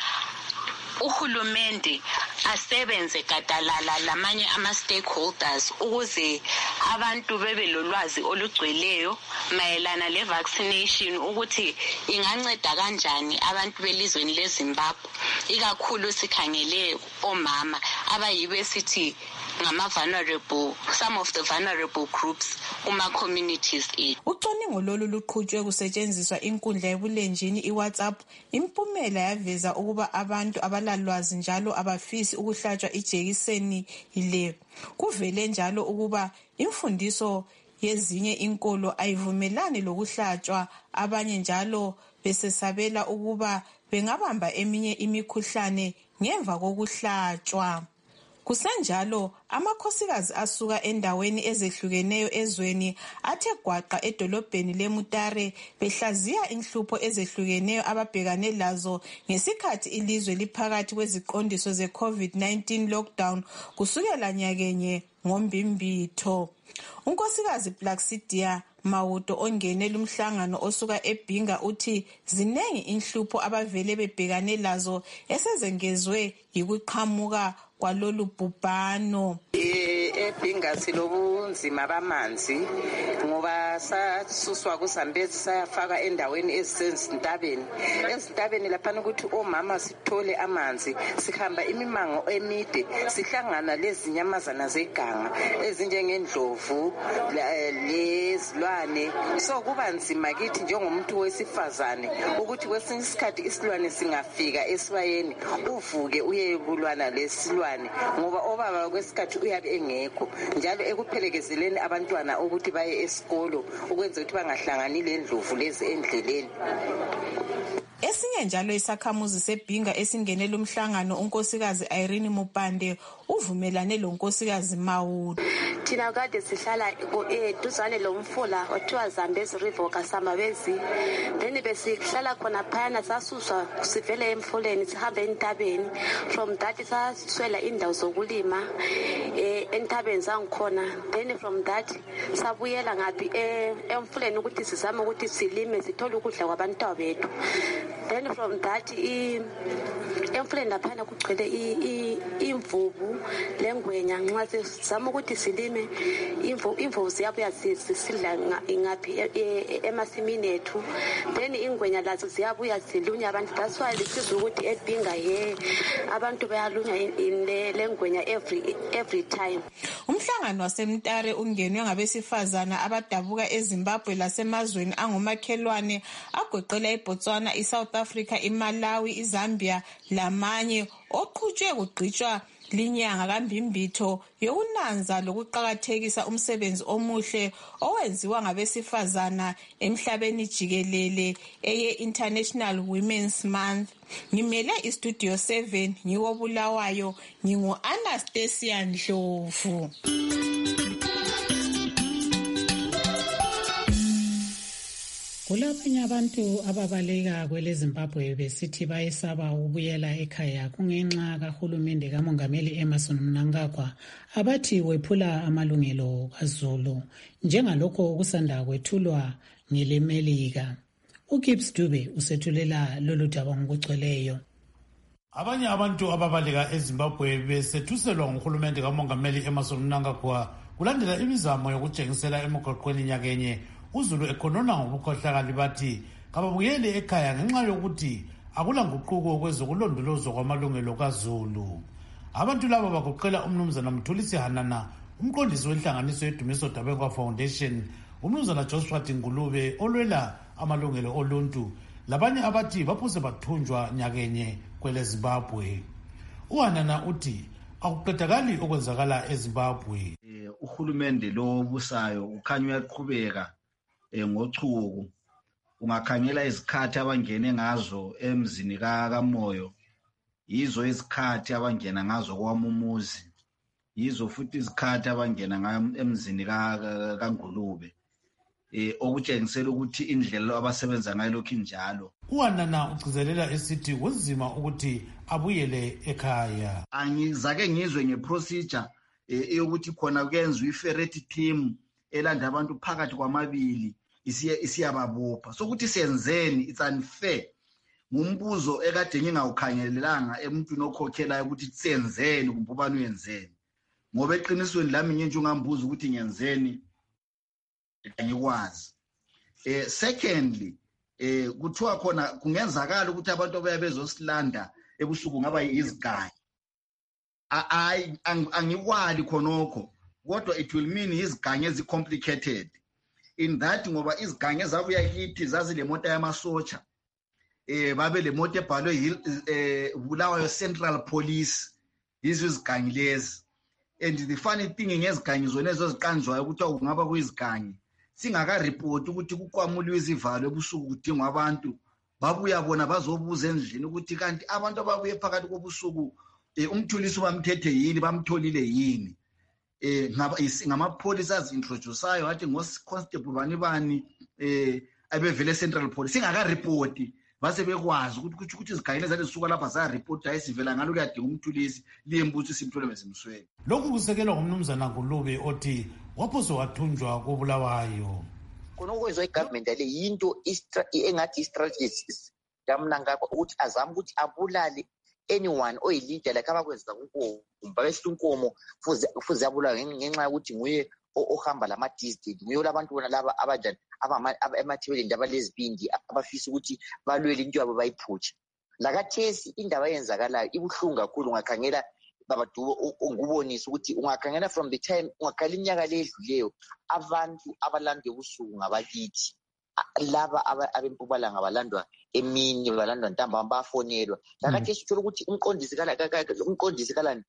uhulumende asebenze gadalala lamanye ama-stakeholders ukuze abantu bebe lolwazi olugcweleyo mayelana le-vaccination ukuthi inganceda kanjani abantu belizweni leZimbabwe, ikakhulu sikhangele omama abayibo esithi ngama-vulnerable, some of the vulnerable groups kuma-communities ethu. Ucwaningo lolu luqhutshwe kusetshenziswa inkundla yebulenjini iWhatsApp. Impumela yaveza ukuba abantu abalalwazi njalo abafisi ukuhlatshwa ijekiseni ile. Kuvele njalo ukuba imfundiso yezinye inkolo ayivumelani lokuhlatshwa, abanye njalo besesabela ukuba bengabamba eminye imikhuhlane ngemva kokuhlatshwa. Kusenjalo amakhosikazi asuka endaweni ezehlukeneyo ezweni athe gwaqa edolobheni leMutare behlaziya inhlupho ezehlukeneyo ababhekane lazo ngesikhathi ilizwe liphakathi kweziqondiso ze-COVID nineteen lockdown kusukela nyakenye ngoMbimbitho. Unkosikazi Plaxidia Mawuto ongene lumhlangano osuka eBhinga uthi zinengi inhlupho abavele bebhekane lazo esezengezwe yikuqhamuka kwalolu bhubhano. eBhinga silobunzima bamanzi ngoba sasuswa kuZambezi sayafaka endaweni ezisentabeni. Ezintabeni lapha ukuthi omama sithole amanzi sihamba imimango emide sihlangana lezinyamazana zeganga ezinjengendlovu lezilwane, so kuba nzima kithi njengomuntu wesifazane ukuthi kwesinye isikhathi isilwane singafika esibayeni uvuke uyekulwana lesilwane ngoba obaba kwesikhathi uyabe engekho, njalo ekuphelekezeleni abantwana ukuthi baye esikolo ukwenza ukuthi bangahlangani lendlovu lezi endleleni. Esinye njalo isakhamuzi seBhinga esingene lumhlangano unkosikazi Irene Mupande uvumelane lonkosikazi Mawuto. Thina kade sihlala eduzane lomfula othiwa Zambezi River kaSamabezi, then besihlala khona phana sasuswa sivele emfuleni sihambe entabeni. From that saswela indawo zokulima entabeni zangikhona, then from that sabuyela ngapi emfuleni ukuthi sizame ukuthi silime sithole ukudla kwabantwana bethu. Then from that emfuleni laphana kugcwele imvubu lengwenya nxa sizama ukuthi silime imvubu ziyabuya zisidla ngaphi emasimini ethu, then ingwenya lazo ziyabuya zilunya abantu. That's why lisizwe ukuthi eBhinga ye abantu bayalunya lengwenya every every time. Umhlangano waseMtare ungenwe ngabesifazana abadabuka eZimbabwe lasemazweni angumakhelwane agoqela iBotswana, iSouth Africa, iMalawi, iZambia lamanye, oqhutshwe kugqitshwa linyanga kaMbimbitho yokunanza lokuqakathekisa umsebenzi omuhle owenziwa ngabesifazana emhlabeni jikelele eye International Women's Month. Ngimele iStudio seven ngiwobulawayo, ngingu Anastasia Ndlovu. Kulabanye abantu ababaleka kwele Zimbabwe besithi bayesaba ukubuyela ekhaya kungenxa kahulumende kamongameli Emmerson Mnangagwa abathi wephula amalungelo kaZulu, njengalokho kusanda kwethulwa ngelemelika. uGibbs Dube usethulela lolu daba ngokugcweleyo. Abanye abantu ababaleka eZimbabwe besethuselwa nguhulumende kamongameli Emmerson Mnangagwa kulandela imizamo yokutshengisela emigwaqweni nyakenye uZulu ekhonona ngobukhohlakali bathi kababuyeli ekhaya ngenxa yokuthi akulanguquko kwezokulondolozwa kwamalungelo kaZulu. Abantu laba bagoqela umnumzana Mthulisi Hanana, umqondisi wenhlanganiso yeDumiso Dabengwa Foundation, umnumzana Joshua Ngulube olwela amalungelo oluntu, labanye abathi baphose bathunjwa nyakenye kwele Zimbabwe. uHanana uthi akuqedakali okwenzakala eZimbabwe. Uhulumende lo busayo ukhanya uyaqhubeka ngochuku. Ungakhangela izikhathi abangene ngazo emzini kaMoyo, yizo izikhathi abangena ngazo kwaMumuzi, yizo futhi izikhathi abangena emzini kaNgulube. eh okutshengisela ukuthi indlela abasebenza ngayo lokhu injalo. uHanana ugcizelela esithi kunzima ukuthi abuyele ekhaya. Angizake ngizwe ngeprocedure eyokuthi khona kuyenzwa iferret team elanda abantu phakathi kwamabili isiya isiyababopha. So ukuthi senzeni, it's unfair. Ngumbuzo ekade ngingawukhangelelanga emuntwini okhokhelayo ukuthi senzeni kumbe ubani uyenzeni. Ngoba eqinisweni lami nje ungambuza ukuthi ngiyenzeni angikwazi. Eh secondly eh kuthiwa khona kungenzakala ukuthi abantu abaye bezosilanda ebusuku ngaba yizigangi. I angikwali khonokho kodwa it will mean izigangi ezicomplicated in that ngoba izigangi ezabuya kithi zazi le moto yamasocha eh babe le moto ebhalwe eh Bulawayo Central Police yizo izigangi lezi. And the funny thing ngezigangi zona ezo ziqanjwayo ukuthi kungaba kuyizigangi singaka report ukuthi kuqhamuliwe izivalo ebusuku kudingwa abantu babuya bona bazobuza endlini ukuthi kanti abantu ababuye phakathi kobusuku umthulisi bamthethe yini bamtholile yini eh ngamapholisa azintroduceayo athi ngoconstable bani bani eh abevele Central Police singaka report base bekwazi ukuthi kuthi ukuthi izigayile zathi zisuka lapha za report ayisivela ngalo kuyadinga umthulisi liyembuthi simthole bezimsweni. Lokhu kusekelwa ngumnumzana Ngulube othi waphoso wathunjwa koBulawayo. Khona okwenzwa igovernment le yinto engathi strategies damnangakho ukuthi azama ukuthi abulale anyone oyilida like abakwenza kuNkomo bese uNkomo fuze fuze abulala ngenxa ukuthi nguye ohamba lama district nguye labantu bona laba abanjani abama emathebeleni indaba lezibindi abafisa ukuthi balwele into yabo bayiphutshe lakathesi indaba yenzakalayo ibuhlungu kakhulu ungakhangela babadubo ungubonisa ukuthi ungakhangela from the time ungakhala iminyaka ledluleyo abantu abalandwe ubusuku ngabakithi laba abempumalanga balandwa emini balandwa ntambama bafonelwa lakathesi uthola ukuthi umqondisi kala umqondisi kalani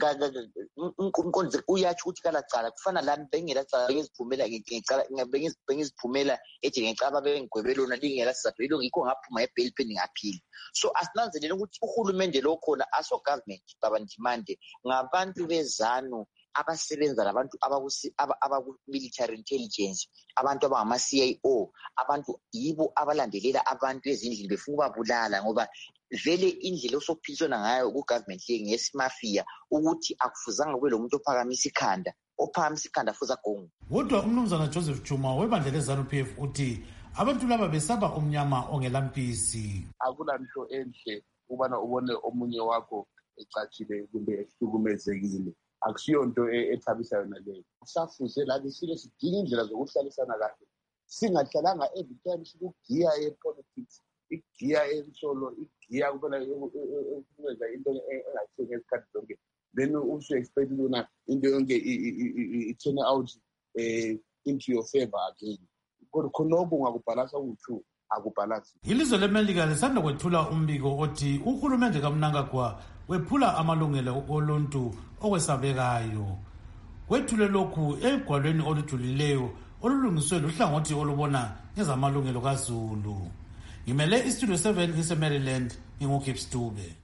umqondisi uyathi ukuthi kala cala kufana lami bengela cala ngeziphumela ngicala ngeziphumela ethi ngicaba bengigwebelona lingela sizathu yilo ngikho ngaphuma ebail pending appeal. So asinanzelele ukuthi uhulumende lo khona aso government babandimande ngabantu bezanu abasebenza labantu abaku military intelligence abantu abangama C I O abantu yibo abalandelela abantu ezindlini befuna babulala ngoba vele indlela osophilisana ngayo ku government le ngesimafia ukuthi akufuzanga kube lo muntu ophakamisa ikhanda ophakamisa ikhanda fuza gongo. Kodwa umnumzana Joseph Chuma webandla leZANU P F uthi abantu laba besaba umnyama ongelampisi. Akulanto enhle ubana ubone omunye wakho ecatshile kumbe ehlukumezekile. Akusiyo into ethabisa yona leyo. Safuze la isilo sidinga indlela zokuhlalisana kahle. Singadlalanga every time sikugiya epolitics, igiya ensolo, igiya kubona ukwenza into engathi ngesikhathi zonke. Then also expect una into yonke i turn out eh into your favor again. Kodwa khonoko ungakubhalasa ukuthi akubhalasi. Ilizwe leMelika lisanda kwethula umbiko othi uhulumende kaMnangagwa wephula amalungelo oluntu okwesabekayo. Kwethule lokhu egwalweni olujulileyo olulungiswe luhlangothi olubona ngezamalungelo kaZulu. Ngimele istudio seven eMaryland ngingukhips Dube.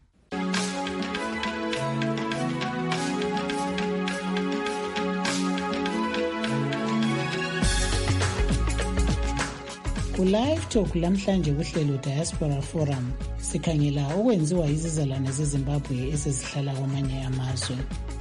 Ku-Live Talk lamhlanje kuhlelo Diaspora Forum sikhangela okwenziwa izizalwane zeZimbabwe esezihlala kwamanye amazwe.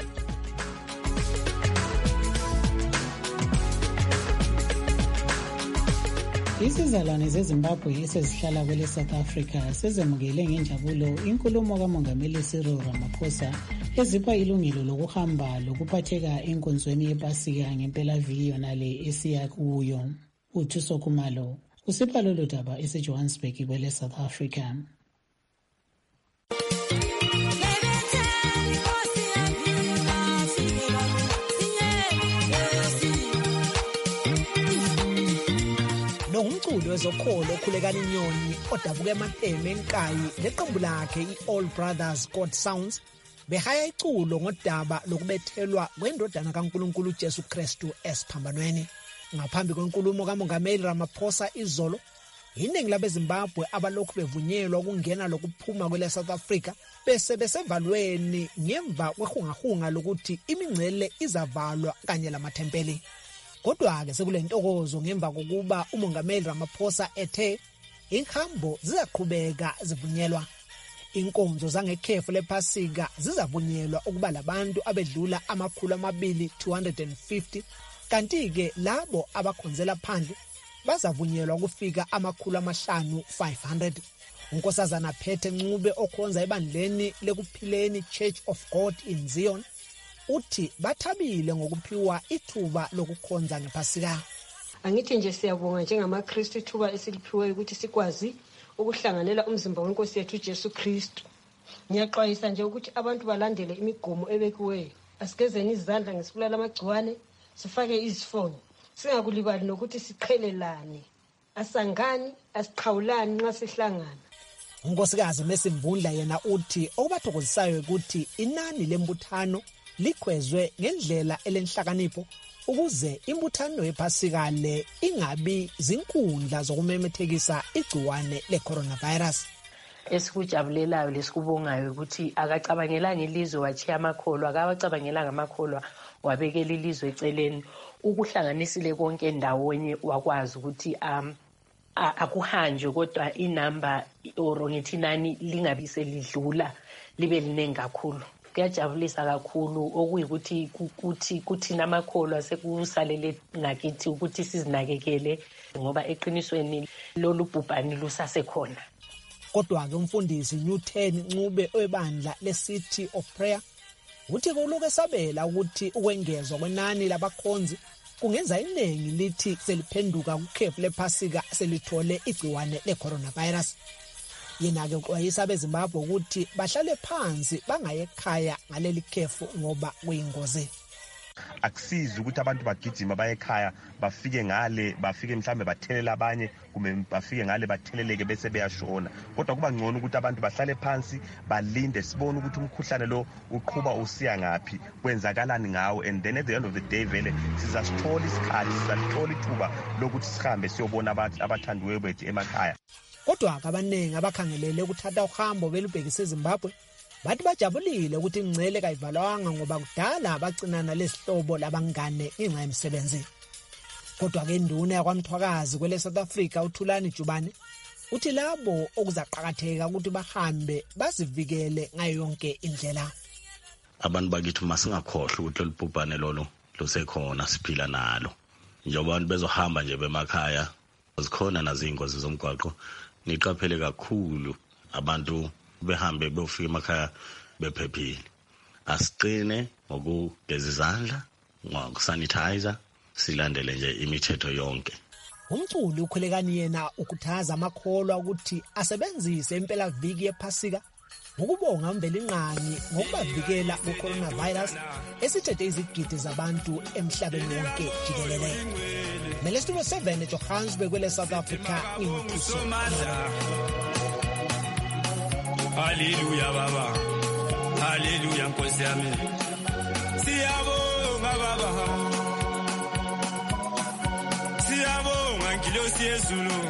Izizalwane zeZimbabwe esezihlala kwele South Africa sezemukele ngenjabulo inkulumo kaMongameli Cyril Ramaphosa ezipha ilungelo lokuhamba lokuphatheka enkonzweni yePasika ngempelaviki yonale esiya kuyo. Uthuso Khumalo usipha lolu daba eseJohannesburg kwele South Africa. Umculo wezokholo okhulekana inyoni odabuka emateme enkayi leqembu lakhe i-All Brothers God Sounds behaya iculo ngodaba lokubethelwa kwendodana kaNkulunkulu uJesu Kristu esiphambanweni. Ngaphambi kwenkulumo kaMongameli Ramaphosa izolo, iningi labeZimbabwe abalokhu bevunyelwa ukungena lokuphuma kwele South Africa bese besevalweni ngemva kwehungahunga lokuthi imingcele izavalwa kanye lamathempeli. Kodwa-ke sekule ntokozo ngemva kokuba umongameli Ramaphosa ethe inhambo zizaqhubeka zivunyelwa. Inkonzo zangekhefu lephasika zizavunyelwa ukuba labantu abedlula amakhulu amabili two hundred fifty, kanti-ke labo abakhonzela phandle bazavunyelwa ukufika amakhulu amahlanu five hundred. Unkosazana Phethe Ncube okhonza ebandleni lekuphileni Church of God in Zion uthi bathabile ngokuphiwa ithuba lokukhonza ngephasika. Angithi nje siyabonga njengamaKristu ithuba esiliphiweyo ukuthi sikwazi ukuhlanganela umzimba weNkosi yethu Jesu Kristu. Ngiyaxwayisa nje ukuthi abantu balandele imigomo ebekiweyo. Asikezeni izandla ngesibulala amagciwane, sifake izifonyo. Singakulibali nokuthi siqhelelane. Asangani, asiqhawulani nxa sihlangana. Unkosikazi Mesimvundla yena uthi okubathokozisayo ukuthi inani lembuthano likhwezwe ngendlela elenhlakanipho ukuze imbuthano yephasika le ingabi zinkundla zokumemethekisa igciwane le-coronavirus. Esikujabulelayo lesikubongayo ukuthi akacabangelanga ilizwe wachiya amakholwa, akacabangelanga amakholwa wabekela ilizwe eceleni, ukuhlanganisile konke ndawonye wakwazi ukuthi um akuhanjwe kodwa inamba or ngithi nani lingabi selidlula libe liningi kakhulu. Kuyajabulisa kakhulu okuyikuthi ukuthi kuthi namakholwa sekusalele ngakithi ukuthi sizinakekele ngoba eqinisweni lolu bhubhani lusasekhona. Kodwa-ke umfundisi Newton Ncube webandla le-City of Prayer uthi kuluke esabela ukuthi ukwengezwa kwenani labakhonzi kungenza iningi lithi seliphenduka kukhefu lephasika selithole igciwane le-coronavirus. Yena-ke uxwayisa abeZimbabwe ukuthi bahlale phansi bangaye ekhaya ngaleli khefu ngoba kuyingozi. Akusizi ukuthi abantu bagijima baye ekhaya bafike ngale bafike mhlambe bathelela abanye kumbe bafike ngale batheleleke bese beyashona, kodwa kuba ngcono ukuthi abantu bahlale phansi balinde sibone ukuthi umkhuhlane lo uqhuba usiya ngapi, kwenzakalani ngawo, and then at the end of the day vele sizasithola isikhathi sizalithola ithuba lokuthi sihambe siyobona abathandiweyo bethu emakhaya. Kodwa-ke abaningi abakhangelele ukuthatha uhambo belubhekise eZimbabwe bathi bajabulile ukuthi ingcele kayivalwanga ngoba kudala bacinana lesihlobo labangane ngenxa yemsebenzi. Kodwa-ke induna yakwaMthwakazi kwele South Africa uThulani Jubane uthi labo okuzaqakatheka ukuthi bahambe bazivikele ngayo yonke indlela. Abantu bakithi masingakhohlwa ukuthi lolubhubhane lolo lusekhona, siphila nalo. Njengoba abantu bezohamba nje bemakhaya zikhona nazingozi zomgwaqo, niqaphele kakhulu abantu behambe befika emakhaya bephephile. Asiqine ngokugeza izandla, ngokusanitizer, silandele nje imithetho yonke. Umculi uKholekani yena ukhuthaza amakholwa ukuthi asebenzise impela viki yephasika ngokubonga uMvelinqanyi ngokubavikela ku-coronavirus esithethe izigidi zabantu emhlabeni wonke jikelele. Melesitulo seven eJohannesburg kwele South Africa intuso. Hallelujah baba, hallelujah Nkosi yami, siyabonga baba, siyabonga Ngilosi yezulu,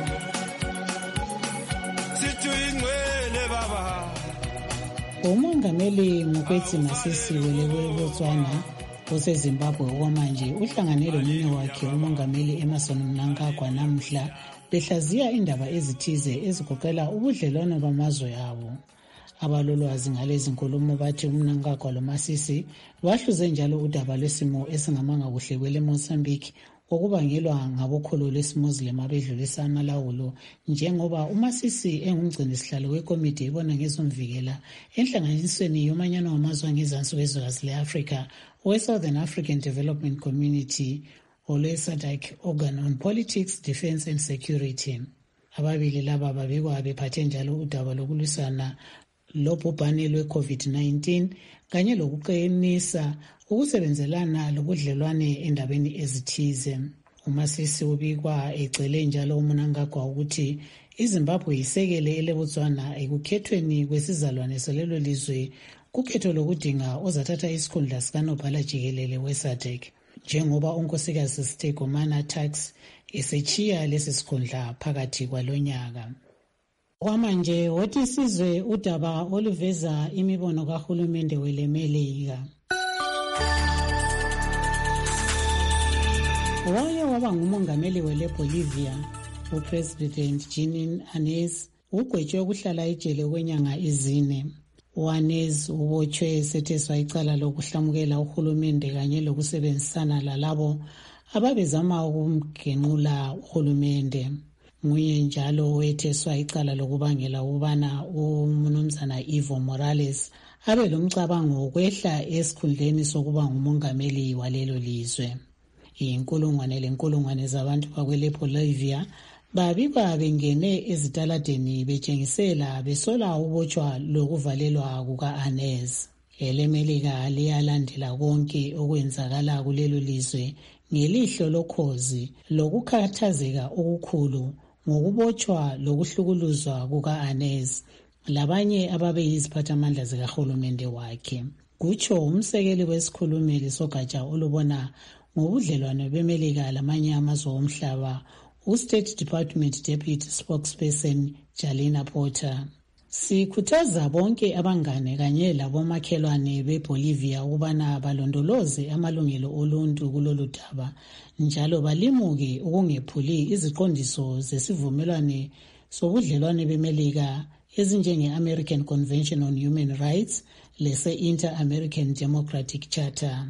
sithu ingcwele baba. Umongameli Mokgweetsi Masisi weLebotswana oseZimbabwe okwamanje uhlangane lomunye wakhe umongameli Emmerson Mnangagwa namhla behlaziya indaba ezithize ezigoqela ubudlelwano bamazwe abo. Abalolwazi ngalezi nkulumo bathi uMnangagwa loMasisi bahluze njalo udaba lwesimo esingamanga kuhle kwele Mozambique okubangelwa ngabokholo lesimuslim abedlulisa amalawulo, njengoba uMasisi engumgcini sihlalo wekomiti ebona ngezomvikela enhlanganisweni yomanyano wamazwe ngezansi kwezwekazi le-Afrika we-Southern African Development Community olwe-S A D C Organ on Politics, Defence and Security. Ababili laba babekwa bephathe njalo udaba lokulwisana lobhubhane lwe-COVID nineteen kanye lokuqinisa ukusebenzelana lobudlelwane endabeni ezithize. uMasisi ubikwa ecele njalo uMnangagwa ukuthi iZimbabwe isekele eLebotswana ekukhethweni kwesizalwane salelo lizwe kukhetho lokudinga ozathatha isikhundla sikanobhala jikelele we-S A D C, njengoba unkosikazi Stegomana Tax esechiya lesi sikhundla phakathi kwalonyaka. Kwamanje wothi sizwe udaba oluveza imibono kahulumende welemelika. Wake waba ngumongameli weLebolivia, uPresident Jeanine Áñez ugwetshwe ukuhlala ejele kwenyanga ezine. U-Áñez ubotshwe esetheswa icala lokuhlamukela uhulumende kanye lokusebenzisana lalabo ababezama ukumgenqula uhulumende. Nguye njalo owetheswa icala lokubangela ukubana umnumzana Evo Morales abe lomcabango wokwehla esikhundleni sokuba ngumongameli walelo lizwe. Inkulungwane lenkulungwane zabantu bakwelebolivia babikwa bengene ezitaladeni betshengisela besola ubotshwa lokuvalelwa kuka-Áñez. EleMelika liyalandela konke okwenzakala kulelo lizwe ngelihlo lokhozi lokukhathazeka okukhulu ngokubotshwa lokuhlukuluzwa kuka-Áñez labanye ababeyiziphathamandla zikahulumende wakhe. Kutsho umsekeli wesikhulumeli sogatsha olubona ngobudlelwano beMelika lamanye amazwe omhlaba, u-State Department Deputy Spokesperson Jalina Porter. Sikhuthaza bonke abangane kanye labomakhelwane beBolivia ukubana balondoloze amalungelo oluntu kulolu daba njalo balimuke ukungephuli iziqondiso zesivumelwano sobudlelwano beMelika ezinjenge-American Convention on Human Rights lese-Inter-American Democratic Charter.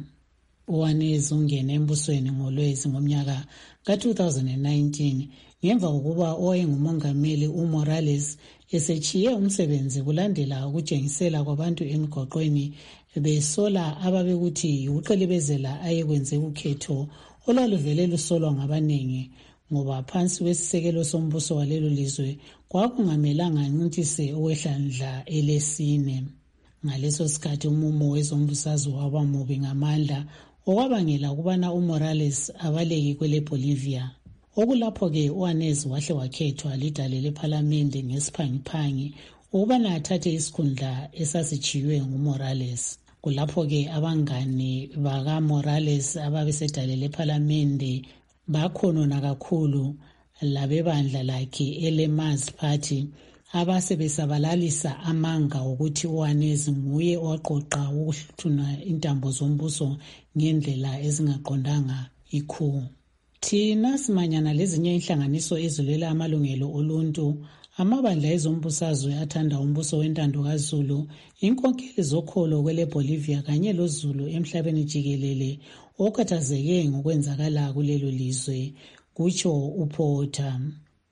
U-Áñez ungene embusweni ngoLwezi ngomnyaka ka-two thousand nineteen ngemva kokuba owayengumongameli uMorales esechiye umsebenzi kulandela ukutshengisela kwabantu emigwaqweni besola ababekuthi ukuqilibezela ayekwenze ukhetho olwaluvele lusolwa ngabaningi ngoba phansi kwesisekelo sombuso walelo lizwe kwakungamelanga ncintise okwehlandla elesine. Ngaleso sikhathi umumo wezombusazwe waba mubi ngamandla okwabangela ukubana uMorales abaleke kweleBolivia. Okulapho-ke u-Áñez wahle wakhethwa lidale lephalamende ngesiphangiphangi ukubana athathe isikhundla esasichiywe nguMorales. Kulapho-ke abangane bakaMorales ababesedale lephalamende bakhonona kakhulu labebandla lakhe ele-Mars Party abasebesabalalisa amanga ukuthi u-Áñez nguye owaqoqa ukuhluthuna intambo zombuso ngendlela ezingaqondanga ikhu. Thina simanyana lezinye inhlanganiso ezilwela amalungelo oluntu, amabandla ezombusazwe athanda umbuso wentando kaZulu, inkokheli zokholo kweleBolivia kanye loZulu emhlabeni jikelele okhathazeke ngokwenzakala kulelo lizwe, kutsho uPorter.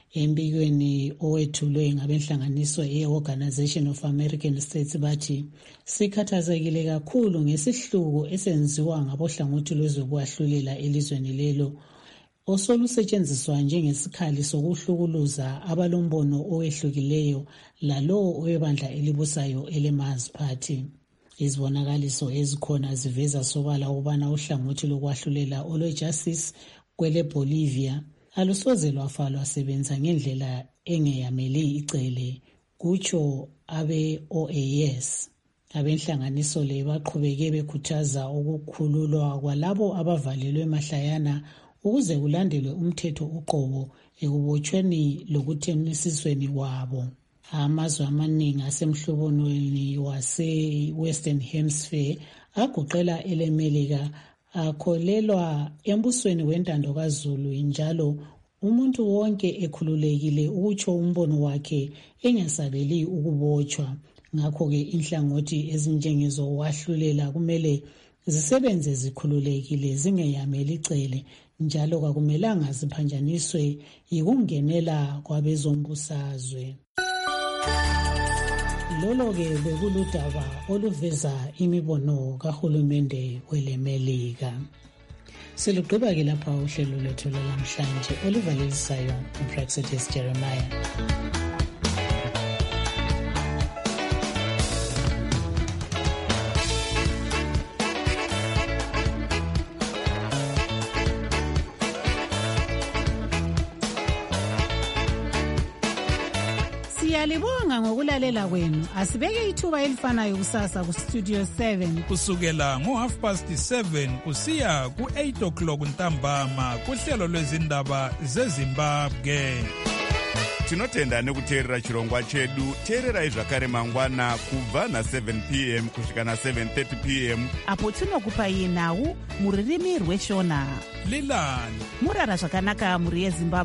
Embikweni owethulwe ngabenhlanganiso ye-Organization of American States bathi sikhathazekile kakhulu ngesihluku esenziwa ngabohlangothi lwezokwahlulela elizweni lelo osolusetshenziswa njengesikhali sokuhlukuluza abalombono owehlukileyo lalowo owebandla elibusayo ele-Mars Party. Izibonakaliso ezikhona ziveza sobala ukubana uhlangothi lokwahlulela olwejustice kweleBolivia alusoze lwafa lwasebenza ngendlela engeyameli icele, kutsho abe-O A S. Abenhlanganiso le baqhubeke bekhuthaza ukukhululwa kwalabo abavalelwe mahlayana ukuze kulandelwe umthetho uqobo ekubotshweni lokuthenisisweni kwabo. Amazwe amaningi asemhlobonweni wase-Western Hemisphere agoqela eleMelika akholelwa embusweni wentando kaZulu, njalo umuntu wonke ekhululekile ukutsho umbono wakhe engesabeli ukubotshwa. Ngakho-ke inhlangothi ezinjengezowahlulela kumele zisebenze zikhululekile zingeyameli icele, njalo kakumelanga ziphanjaniswe yikungenela kwabezombusazwe. Lolo-ke bekuludaba oluveza imibono kahulumende weleMelika. Silugqiba-ke lapha uhlelo lwethu lwalamhlanje oluvalelisayo uPraxetis Jeremiah. Siyalibonga ngokulalela kwenu. Asibeke ithuba elifanayo kusasa ku Studio seven kusukela ngo half past seven kusiya ku eight o'clock ntambama kuhlelo lwezindaba zeZimbabwe. tinotenda nekuteerera chirongwa chedu. Teererai zvakare mangwana kubva na-seven p m kusvika na-seven thirty p m apo tinokupai nhau mururimi rweshona. Lilani murara zvakanaka muri yeZimbabwe.